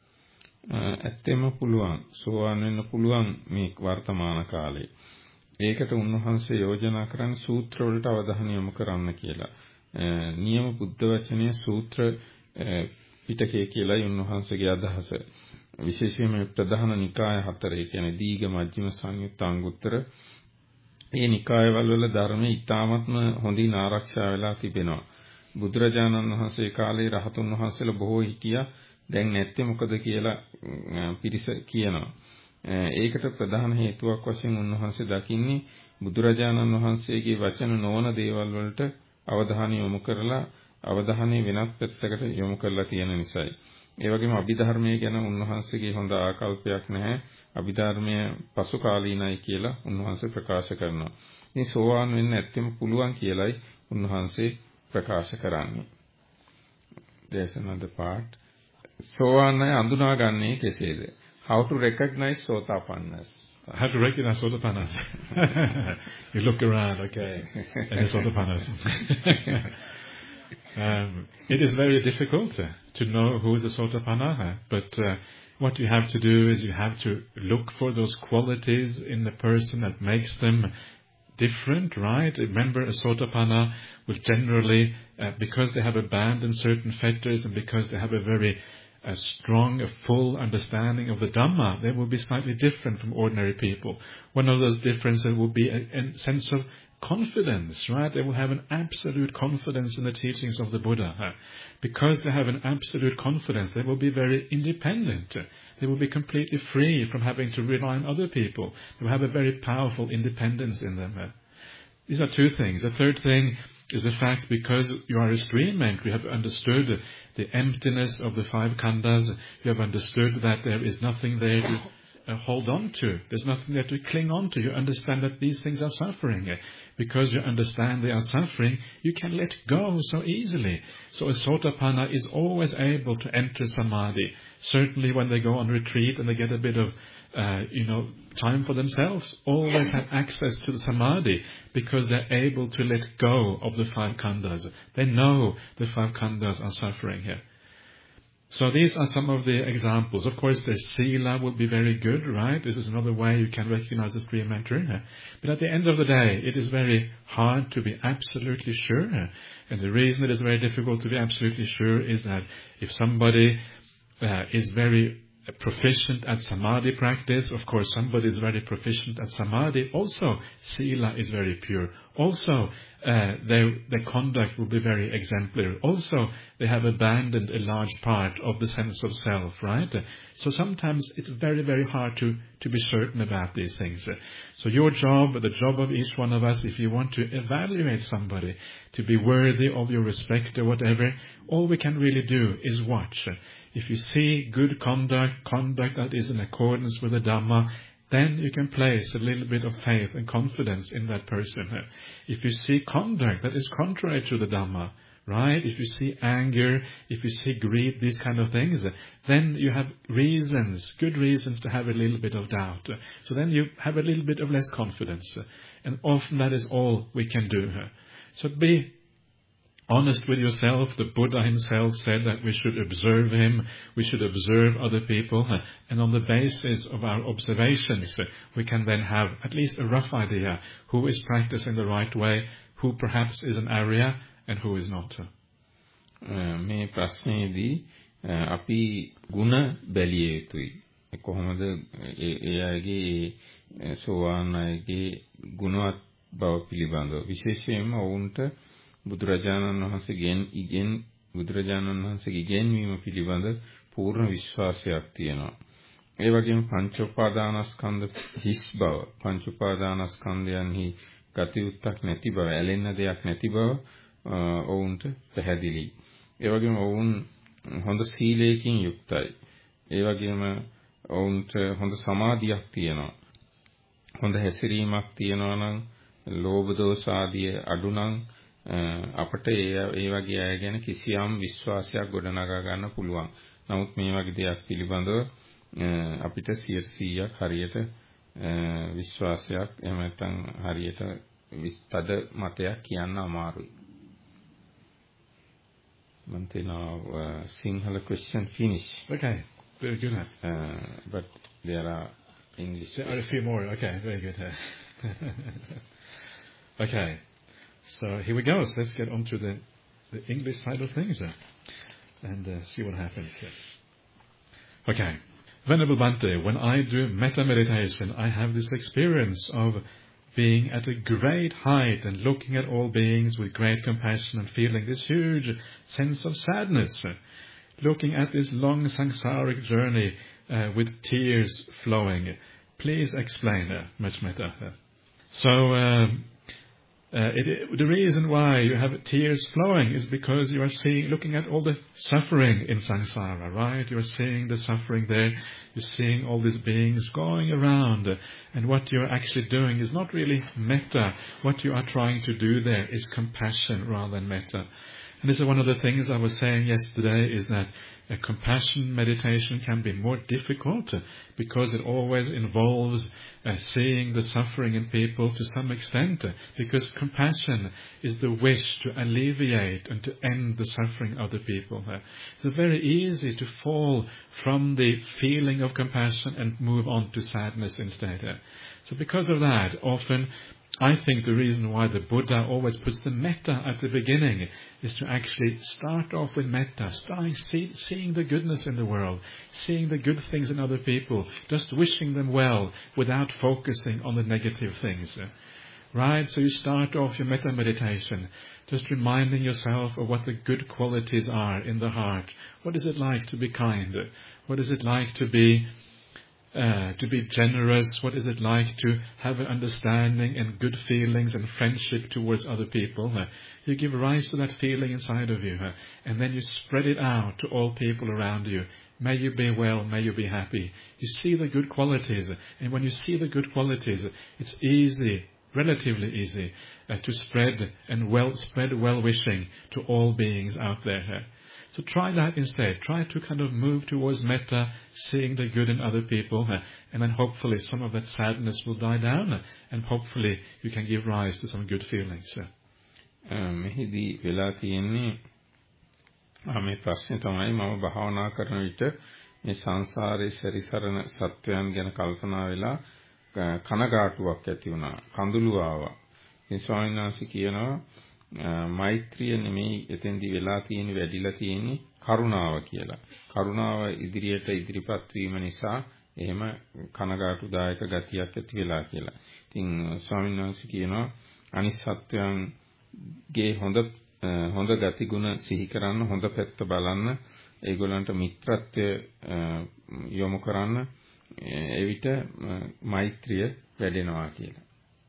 ඇත්තෙම පුළුවන්. සෝවාන් වෙන්න පුළුවන් මේ වර්තමාන කාලේ. ඒකට උන්වහන්සේ යෝජනා කරන්නේ සූත්‍ර වලට අවධානය යොමු කරන්න කියලා. නියම බුද්ධ වචනයේ සූත්‍ර පිටකයේ කියලායි උන්වහන්සේගේ අදහස. විශේෂයෙන්ම ප්‍රධාන නිකාය 4, ඒ කියන්නේ දීඝ මජ්ක්‍ධිම සංයුත්ත අංගුත්තර මේ නිකායවල වල ධර්මයේ ඊ타මත්ම හොඳින් ආරක්ෂා වෙලා තිබෙනවා. බුදුරජාණන් වහන්සේ කාලේ රහතුන් වහන්සේලා බොහෝ හිටියා. දැන් නැත්තේ මොකද කියලා පිරිස කියනවා. ඒකට ප්‍රධාන හේතුවක් වශයෙන් උන්වහන්සේ දකින්නේ බුදුරජාණන් වහන්සේගේ වචන නොවන දේවල් වලට අවධානය යොමු කරලා අවධානය වෙනත් පැත්තකට යොමු කරලා තියෙන නිසායි. ඒ වගේම අභිධර්මයේ ගැන උන්වහන්සේගේ හොඳ ආකල්පයක් නැහැ. අභිධර්මය පසු කාලීනයි කියලා උන්වහන්සේ ප්‍රකාශ කරනවා. මේ සෝවාන් වෙන්න ඇත්තම පුළුවන් කියලයි උන්වහන්සේ ප්‍රකාශ කරන්නේ. There's another part. සෝවාන් අය අඳුනාගන්නේ කෙසේද? How to recognize Sotapannas? How to recognize Sotapannas? You look around, okay, and it's Sotapannas. It is very difficult to know who is a Sotapanna, but what you have to do is you have to look for those qualities in the person that makes them different, right? Remember, a Sotapanna will generally, because they have abandoned certain fetters and because they have a very strong, a full understanding of the Dhamma, they will be slightly different from ordinary people. One of those differences will be a sense of confidence, right? They will have an absolute confidence in the teachings of the Buddha. Because they have an absolute confidence, they will be very independent. They will be completely free from having to rely on other people. They will have a very powerful independence in them. These are two things. The third thing is the fact, because you are a stream ant, you have understood the emptiness of the five khandhas. You have understood that there is nothing there to hold on to. There's nothing there to cling on to. You understand that these things are suffering. Because you understand they are suffering, you can let go so easily. So a Sotapanna is always able to enter Samadhi. Certainly when they go on retreat and they get a bit of time for themselves, always have access to the Samadhi because they're able to let go of the five khandhas. They know the five khandhas are suffering here. So these are some of the examples. Of course, the sila will be very good, right? This is another way you can recognize the stream enter. But at the end of the day, it is very hard to be absolutely sure. And the reason it is very difficult to be absolutely sure is that if somebody is very proficient at samadhi practice, of course somebody is very proficient at samadhi, also sila is very pure. Also, their conduct will be very exemplary. Also, they have abandoned a large part of the sense of self, right? So sometimes it's very, very hard to be certain about these things. So your job, the job of each one of us, if you want to evaluate somebody to be worthy of your respect or whatever, all we can really do is watch. If you see good conduct that is in accordance with the Dhamma, then you can place a little bit of faith and confidence in that person. If you see conduct that is contrary to the Dhamma, right? If you see anger, if you see greed, these kind of things, then you have good reasons to have a little bit of doubt. So then you have a little bit of less confidence. And often that is all we can do. So be honest with yourself. The Buddha himself said that we should observe him, we should observe other people, and on the basis of our observations, we can then have at least a rough idea who is practicing the right way, who perhaps is an Arya, and who is not. මේ ප්‍රශ්නේදී අපි ಗುಣ බැලිය යුතුයි. කොහොමද ඒ අයගේ සෝවාන් අයගේ ගුණවත් බව පිළිබඳව විශේෂයෙන්ම ඔවුන්ට බුදුරජාණන් වහන්සේගේ ඉගැන්වීම පිළිබඳ පූර්ණ විශ්වාසයක් තියෙනවා. ඒ වගේම පංච උපාදානස්කන්ධ හිස් බව, පංච උපාදානස්කන්ධයන්හි ගතියුත්තක් නැති බව, ඇලෙන්න දෙයක් නැති බව ඔවුන්ට පැහැදිලි. ඒ වගේම ඔවුන් හොඳ සීලයකින් යුක්තයි. ඒ වගේම ඔවුන්ට හොඳ සමාධියක් තියෙනවා. හොඳ හැසිරීමක් තියෙනවා නම්, ලෝභ දෝෂ ආදී අඩු නම් අපට ඒ වගේ අය ගැන කිසියම් විශ්වාසයක් ගොඩනගා ගන්න පුළුවන්. නමුත් මේ වගේ දෙයක් පිළිබඳව අපිට 100% හරියට විශ්වාසයක් එහෙම නැත්නම් හරියට විස්තර මතයක් කියන්න අමාරුයි. Mante, now Sinhala question finished. Okay, very good. But there are English. There are a few more. Okay, very good. Okay, so here we go. So let's get on to the English side of things and see what happens. Okay, Venerable Bhante, when I do metta meditation, I have this experience of being at a great height and looking at all beings with great compassion and feeling this huge sense of sadness, looking at this long samsaric journey with tears flowing. Please explain, much metta. So, the reason why you have tears flowing is because you are looking at all the suffering in samsara, right? You are seeing the suffering there. You're seeing all these beings going around. And what you're actually doing is not really metta. What you are trying to do there is compassion rather than metta. And this is one of the things I was saying yesterday, is that a compassion meditation can be more difficult because it always involves seeing the suffering in people to some extent, because compassion is the wish to alleviate and to end the suffering of the people. It's very easy to fall from the feeling of compassion and move on to sadness instead. So because of that, often I think the reason why the Buddha always puts the metta at the beginning is to actually start off with metta, seeing the goodness in the world, seeing the good things in other people, just wishing them well without focusing on the negative things. Right? So you start off your metta meditation, just reminding yourself of what the good qualities are in the heart. What is it like to be kind? What is it like to be generous? What is it like to have an understanding and good feelings and friendship towards other people? You give rise to that feeling inside of you, and then you spread it out to all people around you. May you be well, may you be happy. You see the good qualities, and when you see the good qualities, it's easy, relatively easy, to spread well-wishing to all beings out there. So try that instead. Try to kind of move towards metta, seeing the good in other people, and then hopefully some of that sadness will die down, and hopefully you can give rise to some good feelings. මෙහිදී වෙලා තියෙන්නේ මේ ප්‍රශ්නේ තමයි මම භාවනා කරන විට මේ සංසාරේ සැරිසරන සත්වයන් ගැන කල්පනා වෙලා කනගාටුවක් ඇති වුණා. කඳුළු ආවා. මේ ස්වාමීන් වහන්සේ කියනවා මෛත්‍රිය නෙමෙයි එතෙන්දි වෙලා තියෙන්නේ, වැඩිලා තියෙන්නේ කරුණාව කියලා. කරුණාව ඉදිරියට ඉදිරිපත් වීම නිසා එහෙම කනගාටුදායක ගතියක් ඇති වෙලා කියලා. ඉතින් ස්වාමීන් වහන්සේ කියනවා අනිත් සත්වයන්ගේ හොඳ ගති ගුණ සිහි කරන්න, හොඳ පැත්ත බලන්න, ඒගොල්ලන්ට මිත්‍රත්වය යොමු කරන්න, එවිට මෛත්‍රිය වැඩෙනවා කියලා.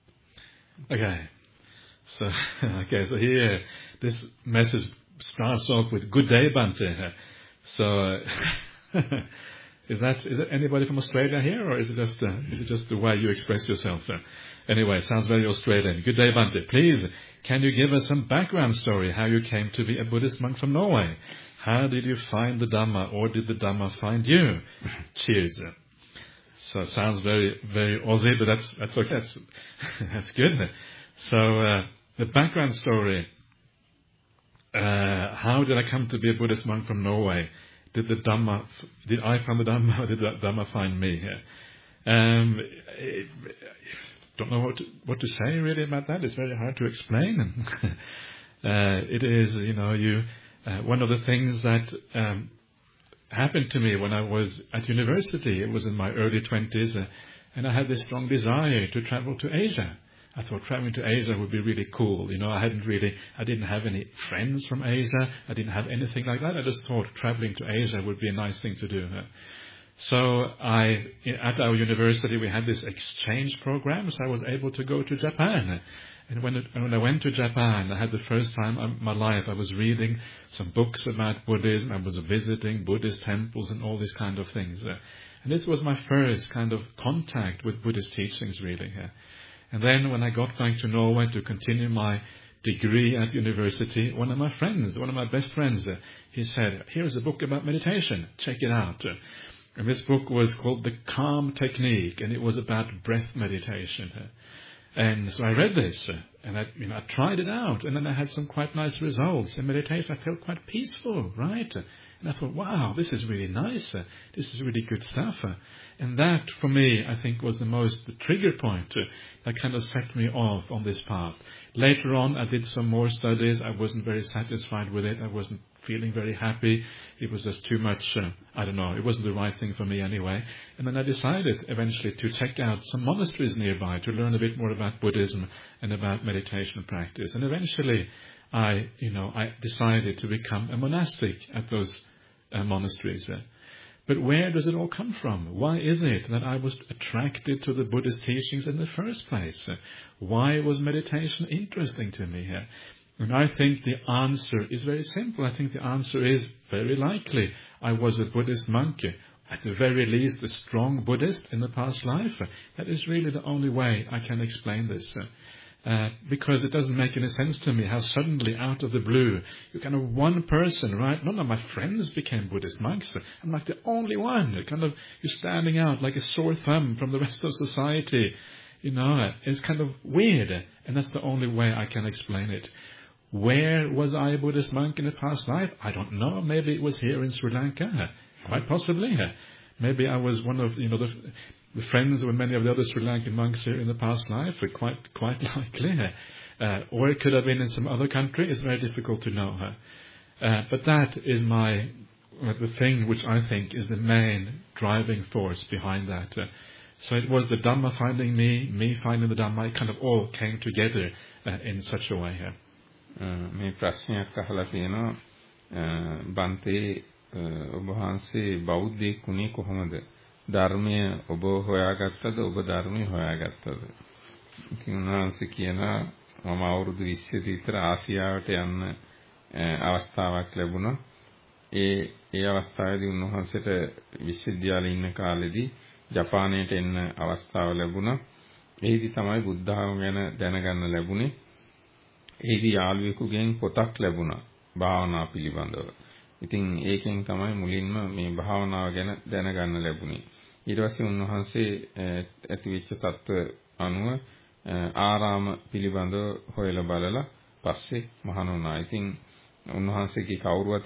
So here, this message starts off with "Good day, Bhante." So, is it anybody from Australia here, or is it just the way you express yourself? Anyway, it sounds very Australian. Good day, Bhante. Please, can you give us some background story how you came to be a Buddhist monk from Norway? How did you find the Dhamma, or did the Dhamma find you? Cheers. So it sounds very, very Aussie, but that's okay. That's good. So the background story. How did I come to be a Buddhist monk from Norway? Did I find the Dhamma, or did the Dhamma find me? Don't know what to say really about that. It's very hard to explain. It is, one of the things that happened to me when I was at university. It was in my early 20s, and I had this strong desire to travel to Asia. I thought traveling to Asia would be really cool. I didn't have any friends from Asia. I didn't have anything like that. I just thought traveling to Asia would be a nice thing to do. So at our university, we had this exchange program, so I was able to go to Japan. And when I went to Japan, I had the first time in my life, I was reading some books about Buddhism. I was visiting Buddhist temples and all these kind of things. And this was my first kind of contact with Buddhist teachings, really. And then when I got back to Norway to continue my degree at university, one of my best friends, he said, "Here's a book about meditation. Check it out." And this book was called The Calm Technique, and it was about breath meditation. And so I read this, and I tried it out, and then I had some quite nice results. In meditation, I felt quite peaceful, right? And I thought, wow, this is really nice. This is really good stuff. And that, for me, I think was the trigger point that kind of set me off on this path. Later on, I did some more studies. I wasn't very satisfied with it. I wasn't feeling very happy. It was just too much, I don't know, it wasn't the right thing for me anyway. And then I decided eventually to check out some monasteries nearby to learn a bit more about Buddhism and about meditation practice. And eventually I decided to become a monastic at those monasteries. But where does it all come from? Why is it that I was attracted to the Buddhist teachings in the first place? Why was meditation interesting to me here? And I think the answer is very simple. I think the answer is very likely I was a Buddhist monk, at the very least a strong Buddhist in the past life. That is really the only way I can explain this. Because it doesn't make any sense to me how suddenly, out of the blue, you're kind of one person, right? None of my friends became Buddhist monks. I'm like the only one. You're standing out like a sore thumb from the rest of society. It's kind of weird. And that's the only way I can explain it. Where was I a Buddhist monk in the past life? I don't know. Maybe it was here in Sri Lanka. Quite possibly. Maybe I was one of, the friends with many of the other Sri Lankan monks here in the past life. Quite likely. Or it could have been in some other country. It's very difficult to know. But that is the thing which I think is the main driving force behind that. So it was the Dhamma finding me finding the Dhamma. It kind of all came together in such a way here. මේ ප්‍රශ්නයක් අහලා තියෙනවා බන්තේ ඔබ වහන්සේ බෞද්ධයෙක් වුණේ කොහොමද? ධර්මය ඔබ හොයාගත්තද? ඔබ ධර්මය හොයාගත්තද? ඉතින් උන්වහන්සේ කියනවා මම අවුරුදු 20 විතර ආසියාවට යන්න අවස්ථාවක් ලැබුණා. ඒ අවස්ථාවේදී උන්වහන්සේට විශ්වවිද්‍යාලේ ඉන්න කාලෙදී ජපානයට එන්න අවස්ථාව ලැබුණා. එහිදී තමයි බුද්ධ ධර්ම ගැන දැනගන්න ලැබුණේ. එහිදී යාළුවෙකුගෙන් පොතක් ලැබුණා භාවනා පිළිබඳව. ඉතින් ඒකෙන් තමයි මුලින්ම මේ භාවනාව ගැන දැනගන්න ලැබුණේ. ඊට පස්සේ උන්වහන්සේ ඇතිවෙච්ච තත්ත්ව අනුව ආරාම පිළිබඳව හොයලා බලලා පස්සේ මහාන වුණා. ඉතින් උන්වහන්සේගේ කවුරුවත්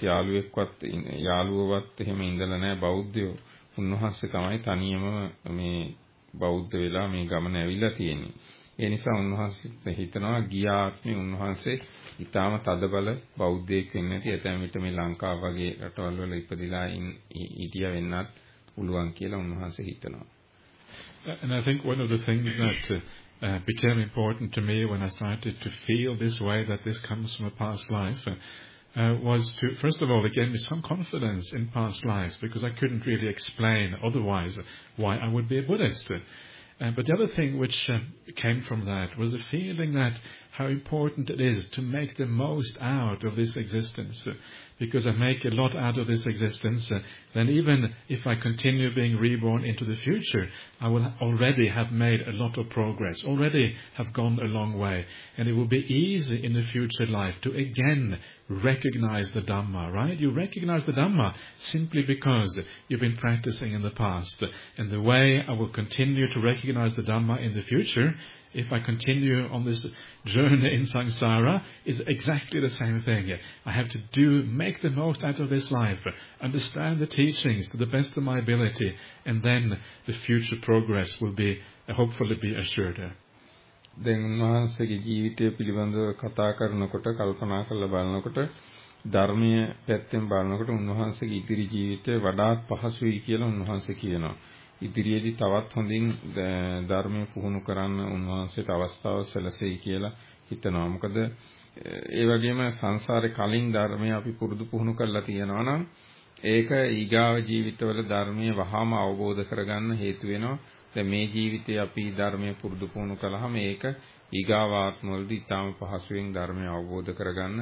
යාළුවවත් එහෙම ඉඳලා නැහැ බෞද්ධයෝ. උන්වහන්සේ තමයි තනියම මේ බෞද්ධ වෙලා මේ ගමන ඇවිල්ලා තියෙන්නේ. ඒ නිසා උන්වහන්සේ හිතනවා ගියාත්මේ උන්වහන්සේ ඊටාම තදබල බෞද්ධයෙක් වෙන්න ඇති. ඇතැම් විට මේ ලංකාව වගේ රටවල් වල ඉපදිලා හිටියා වෙන්නත් පුළුවන් කියලා උන්වහන්සේ හිතනවා. And I think one of the things that became important to me when I started to feel this way, that this comes from a past life, was to, first of all, it gave me some confidence in past lives, because I couldn't really explain otherwise why I would be a Buddhist. But the other thing which came from that was the feeling that how important it is to make the most out of this existence. Because I make a lot out of this existence, then even if I continue being reborn into the future, I will already have made a lot of progress, already have gone a long way. And it will be easy in the future life to again recognize the Dhamma, right? You recognize the Dhamma simply because you've been practicing in the past. And the way I will continue to recognize the Dhamma in the future, if I continue on this journey in samsara, is exactly the same thing. I have to make the most out of this life, understand the teachings to the best of my ability, and then the future progress will hopefully be assured. දැන් උන්වහන්සේගේ ජීවිතය පිළිබඳව කතා කරනකොට කල්පනා කරලා බලනකොට ධර්මීය පැත්තෙන් බලනකොට උන්වහන්සේගේ ඉදිරි ජීවිතය වඩාත් පහසුයි කියලා උන්වහන්සේ කියනවා. ඉදිරියේදී තවත් හොඳින් ධර්මය පුහුණු කරන්න උන්වහන්සේට අවස්ථාව සැලසෙයි කියලා හිතනවා. මොකද ඒ වගේම සංසාරේ කලින් ධර්මය අපි පුරුදු පුහුණු කරලා තියෙනවා නම් ඒක ඊගාව ජීවිතවල ධර්මය වහාම අවබෝධ කරගන්න හේතු වෙනවා. දැන් මේ ජීවිතේ අපි ධර්මය පුරුදු පුහුණු කළාම ඒක ඊගාව ආත්මවලදී ඊටාම පහසුවෙන් ධර්මය අවබෝධ කරගන්න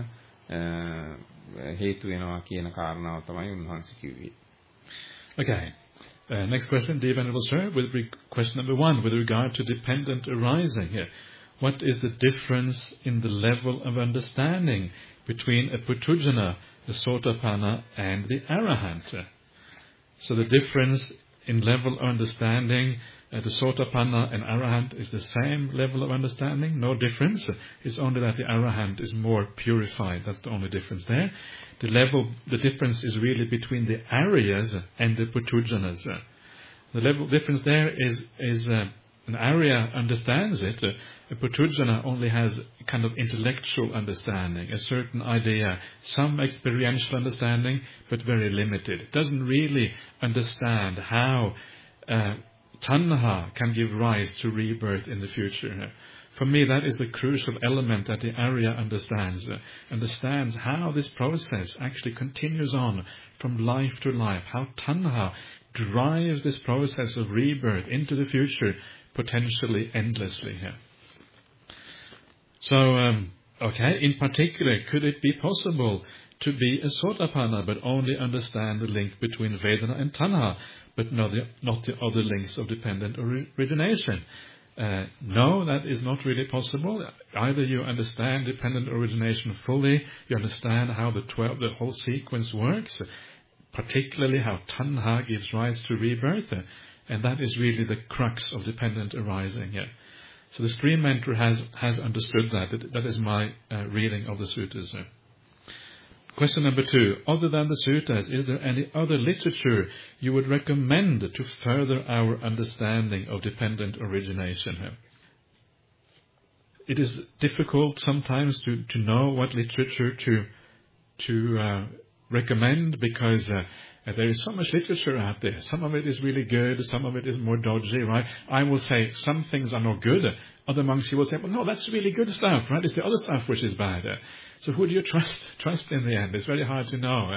හේතු වෙනවා කියන කාරණාව තමයි උන්වහන්සේ කිව්වේ. Okay. Next question, dear Venerable Sir, question number 1, with regard to dependent arising here. What is the difference in the level of understanding between a Putujana, the Sotapanna, and the Arahant? So the difference in level of understanding, the Sotapanna and Arahant is the same level of understanding, no difference. It's only that the Arahant is more purified. That's the only difference there. The difference is really between the Aryas and the Putujanas. The level difference there is an Arya understands it, a Puthujjana only has a kind of intellectual understanding, a certain idea, some experiential understanding, but very limited. It doesn't really understand how tanha can give rise to rebirth in the future. For me, that is the crucial element that the Arya understands how this process actually continues on from life to life, how tanha drives this process of rebirth into the future potentially endlessly here. So, in particular, could it be possible to be a Sotapanna but only understand the link between Vedana and Tanha, but not the other links of dependent origination? No, that is not really possible. Either you understand dependent origination fully, you understand how the whole sequence works, particularly how Tanha gives rise to rebirth, and that is really the crux of dependent arising here. So the stream mentor has understood that. That is my reading of the suttas. Question number 2. Other than the suttas, is there any other literature you would recommend to further our understanding of dependent origination? It is difficult sometimes to know what literature to recommend, because there is so much literature out there. Some of it is really good, some of it is more dodgy, right? I will say some things are not good. Other monks, you will say, well, no, that's really good stuff, right? It's the other stuff which is bad. So who do you trust in the end? It's very hard to know.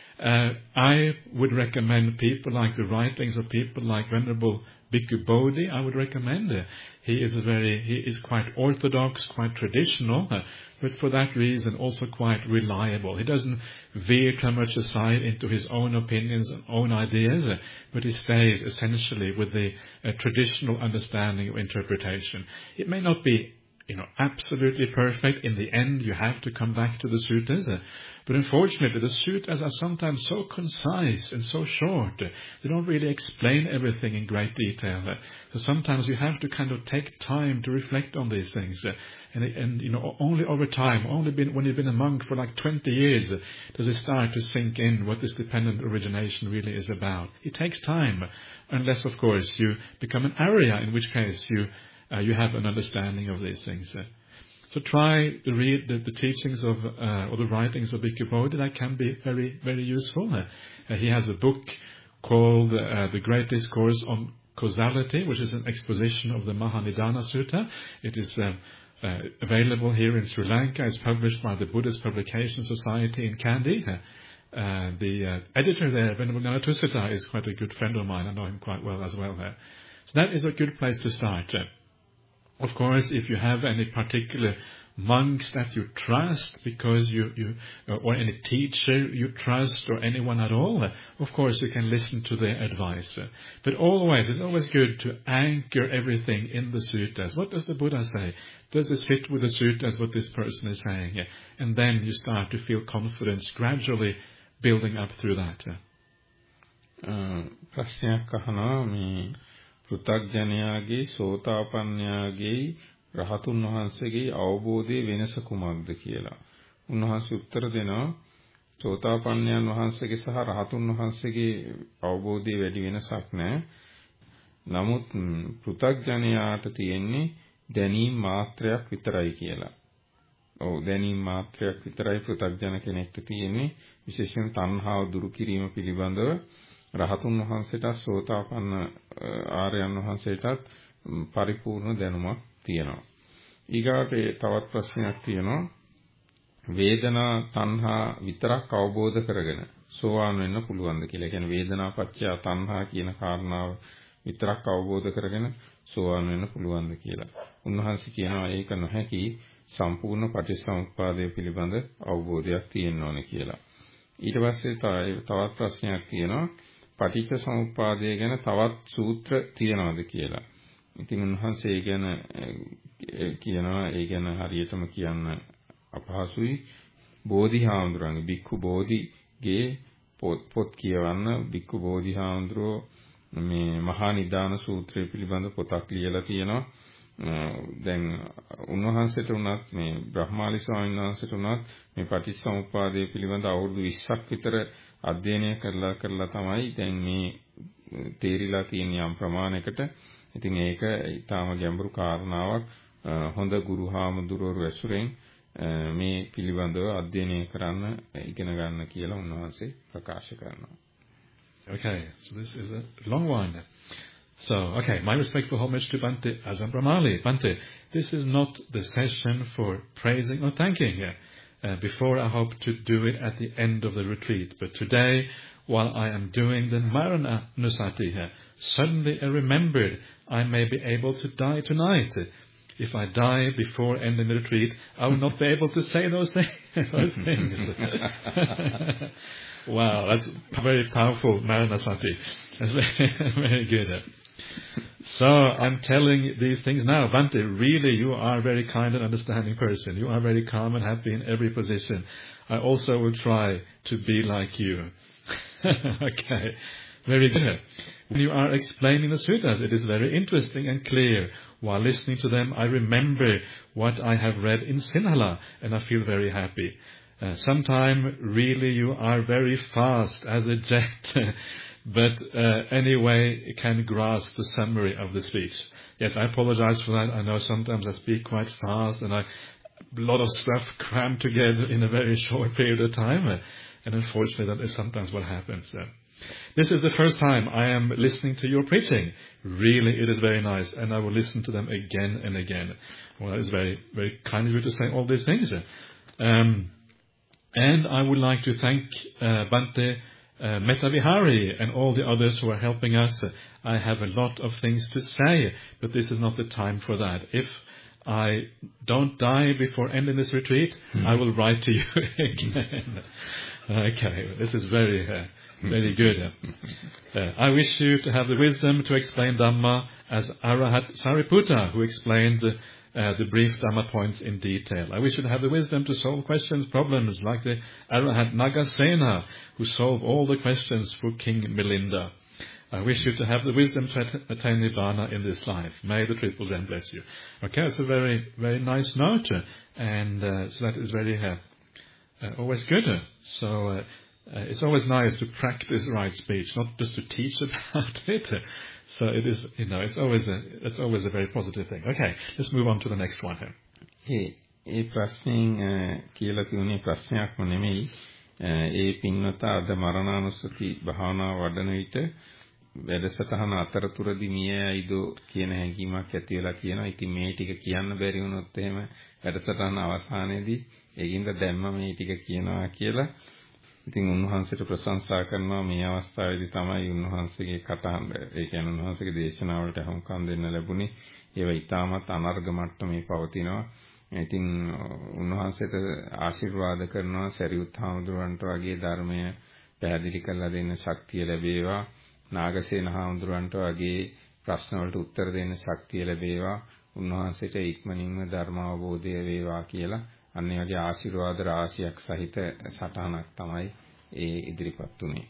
I would recommend people like the writings of people like Venerable Bhikkhu Bodhi. I would recommend. He is quite orthodox, quite traditional, but for that reason also quite reliable. He doesn't veer too much aside into his own opinions and own ideas, but he stays essentially with the traditional understanding of interpretation. It may not be absolutely perfect. In the end, you have to come back to the suttas. But unfortunately, the suttas are sometimes so concise and so short. They don't really explain everything in great detail. So sometimes you have to kind of take time to reflect on these things. And only over time, when you've been a monk for like 20 years, does it start to sink in what this dependent origination really is about. It takes time, unless, of course, you become an Arya, in which case you have an understanding of these things. So try to read the teachings of or the writings of Bhikkhu Bodhi. That can be very, very useful. He has a book called The Great Discourse on Causality, which is an exposition of the Mahanidana Sutta. It is available here in Sri Lanka. It's published by the Buddhist Publication Society in Kandy. The editor there, Venerable Gnanatusita, is quite a good friend of mine. I know him quite well as well. So that is a good place to start. Of course, if you have any particular monks that you trust, because or any teacher you trust, or anyone at all, of course you can listen to their advice. But it's always good to anchor everything in the suttas. What does the Buddha say? Does this fit with the suttas, what this person is saying? And then you start to feel confidence gradually building up through that. ප්‍රශ්නයක් අහනවා මේ පෘථග්ජනයාගේ සෝතාපන්නයාගේ රහතුන් වහන්සේගේ අවබෝධයේ වෙනස කුමක්ද කියලා. උන්වහන්සේ උත්තර දෙනවා සෝතාපන්නයන් වහන්සේගේ සහ රහතුන් වහන්සේගේ අවබෝධයේ වැඩි වෙනසක් නැහැ. නමුත් පෘථග්ජනයාට තියෙන්නේ දැනීම් මාත්‍රයක් විතරයි කියලා. දැනීම් මාත්‍රයක් විතරයි පෘථග්ජන කෙනෙක්ට තියෙන්නේ. විශේෂයෙන් තණ්හාව දුරු කිරීම පිළිබඳව රහතුන් වහන්සේට සෝතාපන්න ආර්යයන් වහන්සේටත් පරිපූර්ණ දැනුමක් තියෙනවා. ඊගාට තවත් ප්‍රශ්නයක් තියෙනවා. වේදනා තණ්හා විතරක් අවබෝධ කරගෙන සෝවාන් වෙන්න පුළුවන්ද කියලා. ඒ කියන්නේ වේදනා පත්‍ය තණ්හා කියන කාරණාව විතරක් අවබෝධ කරගෙන සෝවාන් වෙන්න පුළුවන්ද කියලා. උන්වහන්සේ කියනවා ඒක නොහැකි, සම්පූර්ණ පටිච්චසමුප්පාදය පිළිබඳ අවබෝධයක් තියෙන්න ඕනේ කියලා. ඊට පස්සේ තවත් ප්‍රශ්නයක් තියෙනවා. පටිච්චසමුප්පාදය ගැන තවත් සූත්‍ර තියනවාද කියලා. ඉතින් උන්වහන්සේ ඒ ගැන කියනවා ඒ ගැන හරියටම කියන්න අපහසුයි. බෝධිහාමුදුරන්ගේ බික්ඛු බෝධිගේ පොත් කියවන්න බික්ඛු බෝධිහාමුදුරෝ මේ මහා නිදාන සූත්‍රය පිළිබඳ පොතක් ලියලා තියෙනවා. දැන් උන්වහන්සේට උනත් මේ බ්‍රහ්මාලි ස්වාමීන් වහන්සේට උනත් මේ පටිච්චසමුප්පාදය පිළිබඳ අවුරුදු 20ක් විතර අධ්‍යයනය කරලා තමයි දැන් මේ තේරිලා තියෙන යම් ප්‍රමාණයකට. ඉතින් ඒක ඊටාම ගැඹුරු කාරණාවක්. හොඳ ගුරු හාමුදුරුවෝ ඇසුරෙන් මේ පිළිබඳව අධ්‍යයනය කරන්න ඉගෙන ගන්න කියලා උන්වහන්සේ ප්‍රකාශ කරනවා. Okay, so this is a long one. So, okay, my respectful homage to Bhante Ajahn Brahmali. Bhante, this is not the session for praising or thanking. Before I hope to do it at the end of the retreat. But today, while I am doing the Marananusati, suddenly I remembered I may be able to die tonight. If I die before ending the retreat, I will not be able to say those things. Wow, that's very powerful, Maranasati. That's very good. So, I'm telling these things now. Bhante, really, you are a very kind and understanding person. You are very calm and happy in every position. I also will try to be like you. Okay, very good. When you are explaining the sutras, it is very interesting and clear. While listening to them, I remember what I have read in Sinhala, and I feel very happy. Sometimes, really, you are very fast as a jet, but anyway, can grasp the summary of the speech. Yes, I apologize for that. I know sometimes I speak quite fast, and a lot of stuff crammed together in a very short period of time, and unfortunately, that is sometimes what happens. This is the first time I am listening to your preaching. Really, it is very nice, and I will listen to them again and again. Well, that is very, very kind of you to say all these things. And I would like to thank Bhante Metavihari and all the others who are helping us. I have a lot of things to say, but this is not the time for that. If I don't die before ending this retreat, I will write to you again. Okay, this is very good. I wish you to have the wisdom to explain Dhamma as Arahat Sariputta, who explained the brief Dhamma points in detail. I wish you to have the wisdom to solve questions, problems, like the Arahat Nagasena, who solved all the questions for King Milinda. I wish you to have the wisdom to attain Nibbana in this life. May the Triple Zen bless you. Okay, it's a very, very nice note, and so that is very always good. So it's always nice to practice right speech, not just to teach about it. So it is, it's always a very positive thing. Okay, let's move on to the next one here. ඒ ප්‍රශ්نين කියලා තියෙන ප්‍රශ්නයක්ම නෙමෙයි. ඒ පින්වතා අද මරණානුස්සති භාවනාව වඩන විට වැඩසටහන අතරතුරදී මිය යයිදෝ කියන හැඟීමක් ඇති වෙලා තියෙනවා. ඉතින් මේ ටික කියන්න බැරි වුණොත් එහෙම වැඩසටහන අවසානයේදී ඒකින්ද දැම්ම මේ ටික කියනවා කියලා. ඉතින් උන්වහන්සේට ප්‍රශංසා කරනවා මේ අවස්ථාවේදී තමයි උන්වහන්සේගේ කටහඬ ඒ කියන්නේ උන්වහන්සේගේ දේශනාවලට හුම්කම් දෙන්න ලැබුණේ. ඒවා ඉතාමත් අනර්ග මට්ටමේ පවතිනවා. ඉතින් උන්වහන්සේට ආශිර්වාද කරනවා සරියුත් හාමුදුරුවන්ට වගේ ධර්මය පැහැදිලි කරලා දෙන්න ශක්තිය ලැබේවා. නාගසේන හාමුදුරුවන්ට වගේ ප්‍රශ්න වලට උත්තර දෙන්න ශක්තිය ලැබේවා. උන්වහන්සේට ඉක්මනින්ම ධර්ම අවබෝධය වේවා කියලා අන්න ඒ වගේ ආශිර්වාද රාශියක් සහිත සටහනක් තමයි ඒ ඉදිරිපත් උනේ.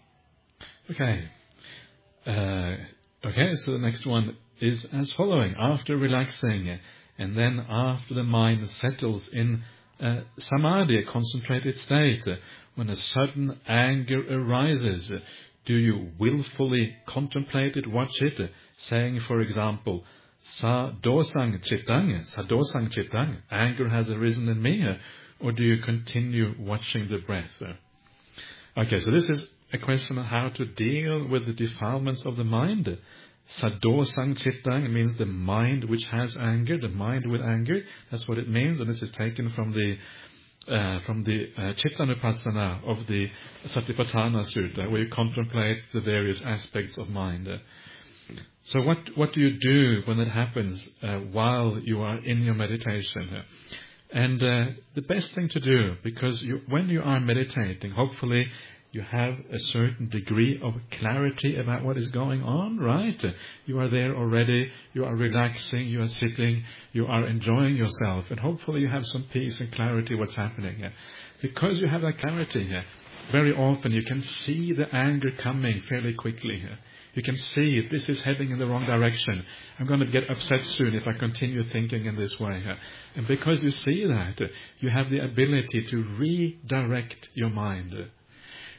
Okay, so the next one is as following. After relaxing, and then after the mind settles in samadhi, a concentrated state, when a sudden anger arises, do you willfully contemplate it, watch it, saying, for example, Sa dosang chittang, anger has arisen in me, or do you continue watching the breath? Okay, so this is a question of how to deal with the defilements of the mind. Sadosang chittang means the mind which has anger, the mind with anger. That's what it means, and this is taken from the Chittanupassana of the Satipatthana Sutta, where you contemplate the various aspects of mind. So what do you do when it happens while you are in your meditation? And the best thing to do, because when you are meditating, hopefully you have a certain degree of clarity about what is going on, right? You are there already, you are relaxing, you are sitting, you are enjoying yourself, and hopefully you have some peace and clarity what's happening. Because you have that clarity, very often you can see the anger coming fairly quickly. You can see this is heading in the wrong direction. I'm going to get upset soon if I continue thinking in this way. And because you see that, you have the ability to redirect your mind.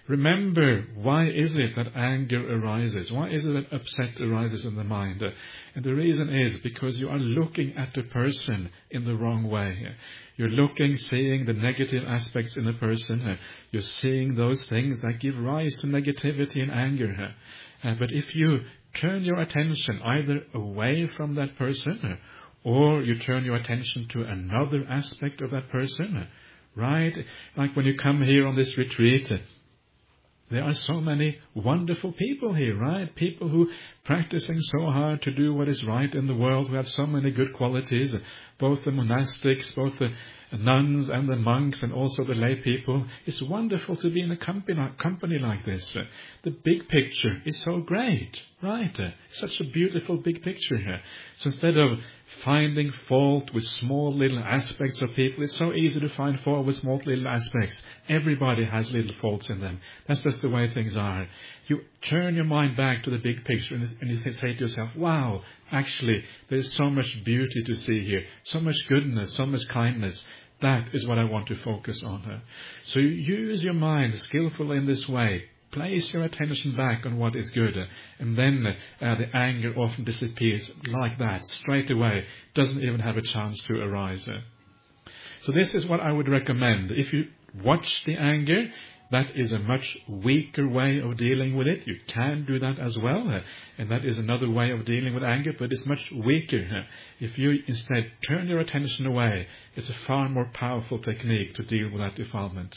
remember, why is it that anger arises? Why is it that upset arises in the mind? And the reason is because you are looking at the person in the wrong way. You're seeing the negative aspects in the person. You're seeing those things that give rise to negativity and anger. But if you turn your attention either away from that person, or you turn your attention to another aspect of that person, right? Like when you come here on this retreat, there are so many wonderful people here, right? People who practicing so hard to do what is right in the world, who have so many good qualities, both the monastics, both the nuns and the monks, and also the lay people. It's wonderful to be in a company like this. The big picture is so great, right? Such a beautiful big picture here. So instead of finding fault with small little aspects of people, it's so easy to find fault with small little aspects. Everybody has little faults in them. That's just the way things are. You turn your mind back to the big picture and you say to yourself, wow, actually, there's so much beauty to see here, so much goodness, so much kindness. That is what I want to focus on. So you use your mind skillfully in this way. Place your attention back on what is good, and then the anger often disappears like that, straight away. Doesn't even have a chance to arise. So this is what I would recommend. If you watch the anger, that is a much weaker way of dealing with it. You can do that as well, and that is another way of dealing with anger, but it's much weaker. If you instead turn your attention away, it's a far more powerful technique to deal with that defilement.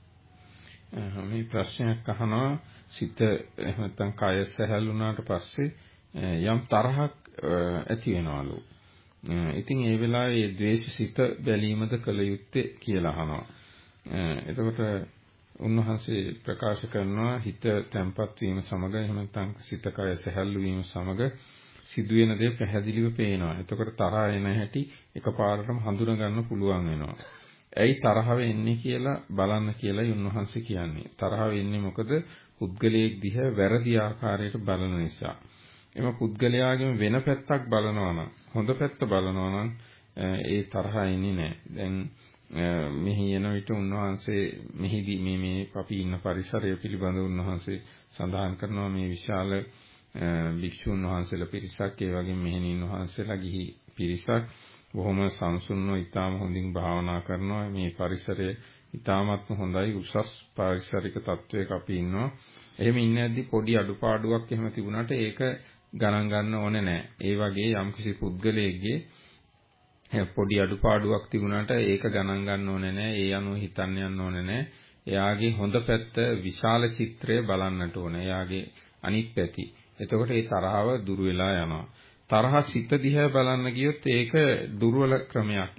මේ ප්‍රශ්නයක් අහනවා සිත එහෙම නැත්නම් කය සැහැල්ලු වුණාට පස්සේ යම් තරහක් ඇති වෙනවලු. ඉතින් ඒ වෙලාවේ මේ ද්වේෂ සිත බැලීමද කළ යුත්තේ කියලා අහනවා. එතකොට උන්වහන්සේ ප්‍රකාශ කරනවා හිත තැම්පත් වීම සමග එහෙම නැත්නම් සිත කය සැහැල්ලු වීම සමග සිදුවෙන දේ පැහැදිලිව පේනවා. එතකොට තරහ එන හැටි එකපාරටම හඳුනා ගන්න පුළුවන් වෙනවා. ඇයි තරහ වෙන්නේ කියලා බලන්න කියලායි උන්වහන්සේ කියන්නේ. තරහ වෙන්නේ මොකද? පුද්ගලයෙක් දිහා වැරදි ආකාරයට බලන නිසා. එම පුද්ගලයාගෙම වෙන පැත්තක් බලනවා නම්, හොඳ පැත්ත බලනවා නම් ඒ තරහ එන්නේ නැහැ. දැන් මෙහි එන විට උන්වහන්සේ මෙහිදී මේ අපි ඉන්න පරිසරය පිළිබඳව උන්වහන්සේ සඳහන් කරනවා මේ විශාල භික්ෂුන් වහන්සේලා පිරිසක්, ඒ වගේම මෙහෙණින් වහන්සේලා ගිහි පිරිසක් බොහොම සංසුන්ව ඉතාම හොඳින් භාවනා කරනවා. මේ පරිසරය ඉතාමත්ම හොඳයි, උසස් පාරිසරික තත්වයක අපි ඉන්නවා. එහෙම ඉන්නේදී පොඩි අඩුපාඩුවක් එහෙම තිබුණාට ඒක ගණන් ගන්න ඕනේ නැහැ. ඒ වගේ යම්කිසි පුද්ගලයෙක්ගේ පොඩි අඩුපාඩුවක් තිබුණාට ඒක ගණන් ගන්න ඕනේ නැහැ. ඒ අනුව හිතන්න යන්න ඕනේ නැහැ. එයාගේ හොඳ පැත්ත, විශාල චිත්‍රය බලන්නට ඕනේ. එයාගේ අනිත් පැති. එතකොට ඒ තරහව දුර වෙලා යනවා. තරහ සිත දිහා බලන්න ගියොත් ඒක දුර්වල ක්‍රමයක්.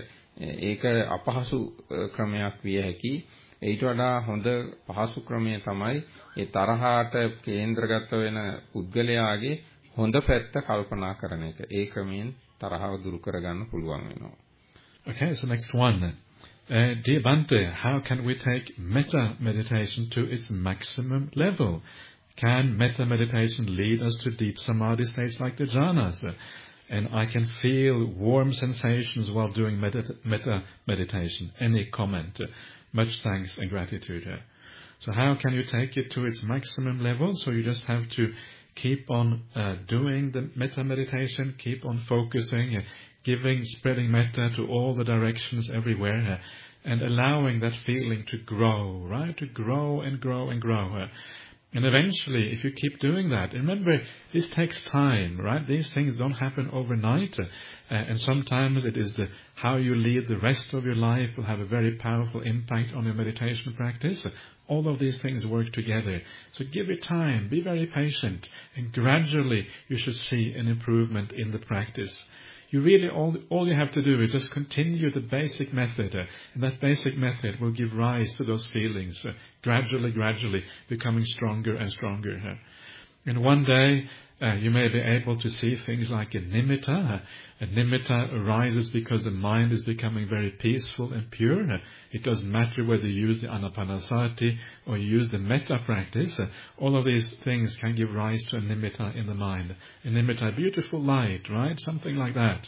ඒක අපහසු ක්‍රමයක් විය හැකියි. ඊට වඩා හොඳ පහසු ක්‍රමය තමයි ඒ තරහට කේන්ද්‍රගත වෙන පුද්ගලයාගේ හොඳ පැත්ත කල්පනා කරන එක. ඒ ක්‍රමයෙන් තරහව දුරු කරගන්න පුළුවන් වෙනවා. Okay, so next one. Dear Bhante, how can we take metta meditation to its maximum level? Can metta meditation lead us to deep samadhi states like the jhanas? And I can feel warm sensations while doing metta meditation. Any comment? Much thanks and gratitude. So how can you take it to its maximum level? So you just have to keep on doing the metta meditation, keep on focusing, spreading metta to all the directions everywhere, and allowing that feeling to grow, right? To grow and grow and grow. And eventually, if you keep doing that, remember, this takes time, right? These things don't happen overnight. And sometimes it is how you lead the rest of your life will have a very powerful impact on your meditation practice. All of these things work together. So give it time, be very patient, and gradually you should see an improvement in the practice. You really, all you have to do is just continue the basic method, and that basic method will give rise to those feelings, gradually becoming stronger and stronger. And one day, you may be able to see things like a nimitta. A nimitta arises because the mind is becoming very peaceful and pure. It doesn't matter whether you use the anapanasati or you use the metta practice. All of these things can give rise to a nimitta in the mind. A nimitta, beautiful light, right? Something like that,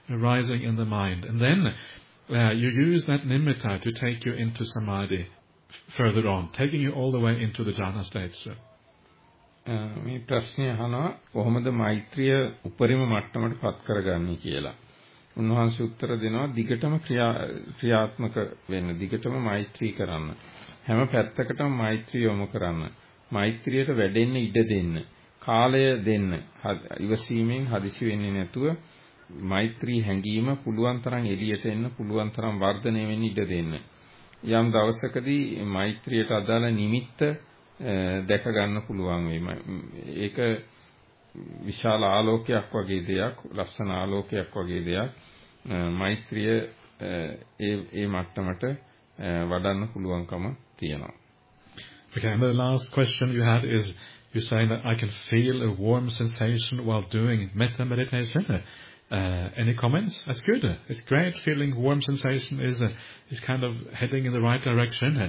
arising in the mind. And then you use that nimitta to take you into samadhi further on, taking you all the way into the jhana states. මේ ප්‍රශ්නය අහනවා කොහොමද මෛත්‍රිය උපරිම මට්ටමට පත් කරගන්නේ කියලා. උන්වහන්සේ උත්තර දෙනවා දිගටම ක්‍රියාත්මක වෙන්න, දිගටම මෛත්‍රී කරන්න. හැම පැත්තකටම මෛත්‍රිය යොමු කරන්න. මෛත්‍රියට වැඩෙන්න ඉඩ දෙන්න. කාලය දෙන්න. ඉවසීමෙන් හදිසි වෙන්නේ නැතුව මෛත්‍රී හැඟීම පුළුවන් තරම් එළියට එන්න, පුළුවන් තරම් වර්ධනය වෙන්න ඉඩ දෙන්න. යම් දවසකදී මෛත්‍රියට අදාළ නිමිත්ත දැක ගන්න පුළුවන් වෙයි. ඒක විශාල ආලෝකයක් වගේ දෙයක්, ලස්සන ආලෝකයක් වගේ දෙයක්. මෛත්‍රිය ඒ මට්ටමට වඩන්න පුළුවන්කම තියෙනවා. Okay, and the last question you had is, you're saying that I can feel a warm sensation while doing metta meditation. Any comments? That's good. It's great. Feeling warm sensation is kind of heading in the right direction.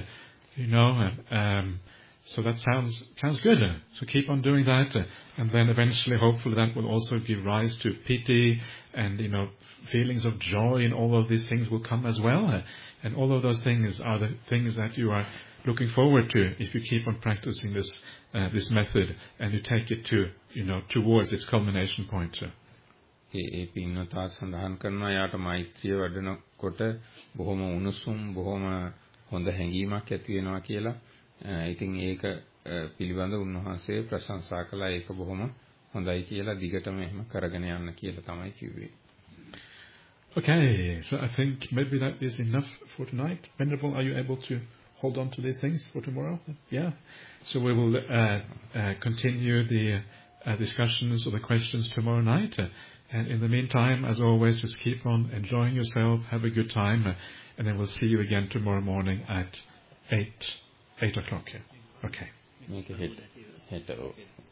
So that sounds good. So keep on doing that, and then eventually, hopefully, that will also give rise to piti, and feelings of joy, and all of these things will come as well. And all of those things are the things that you are looking forward to if you keep on practicing this method, and you take it to towards its culmination point. ඒ පින්නතා සඳහන් කරනවා යාට මෛත්‍රිය වඩනකොට බොහොම උණුසුම් බොහොම හොඳ හැඟීමක් ඇති වෙනවා කියලා. ඉතින් ඒක පිළිබඳ උන්වහන්සේ ප්‍රශංසා කළා. ඒක බොහොම හොඳයි කියලා දිගටම එහෙම කරගෙන යන්න කියලා තමයි කිව්වේ. Okay, so I think maybe that is enough for tonight. Venerable, are you able to hold on to these things for tomorrow? Yeah. So we will continue the discussions or the questions tomorrow night. And in the meantime, as always, just keep on enjoying yourself, have a good time, and then we'll see you again tomorrow morning at 8 o'clock. Okay. Make a hit.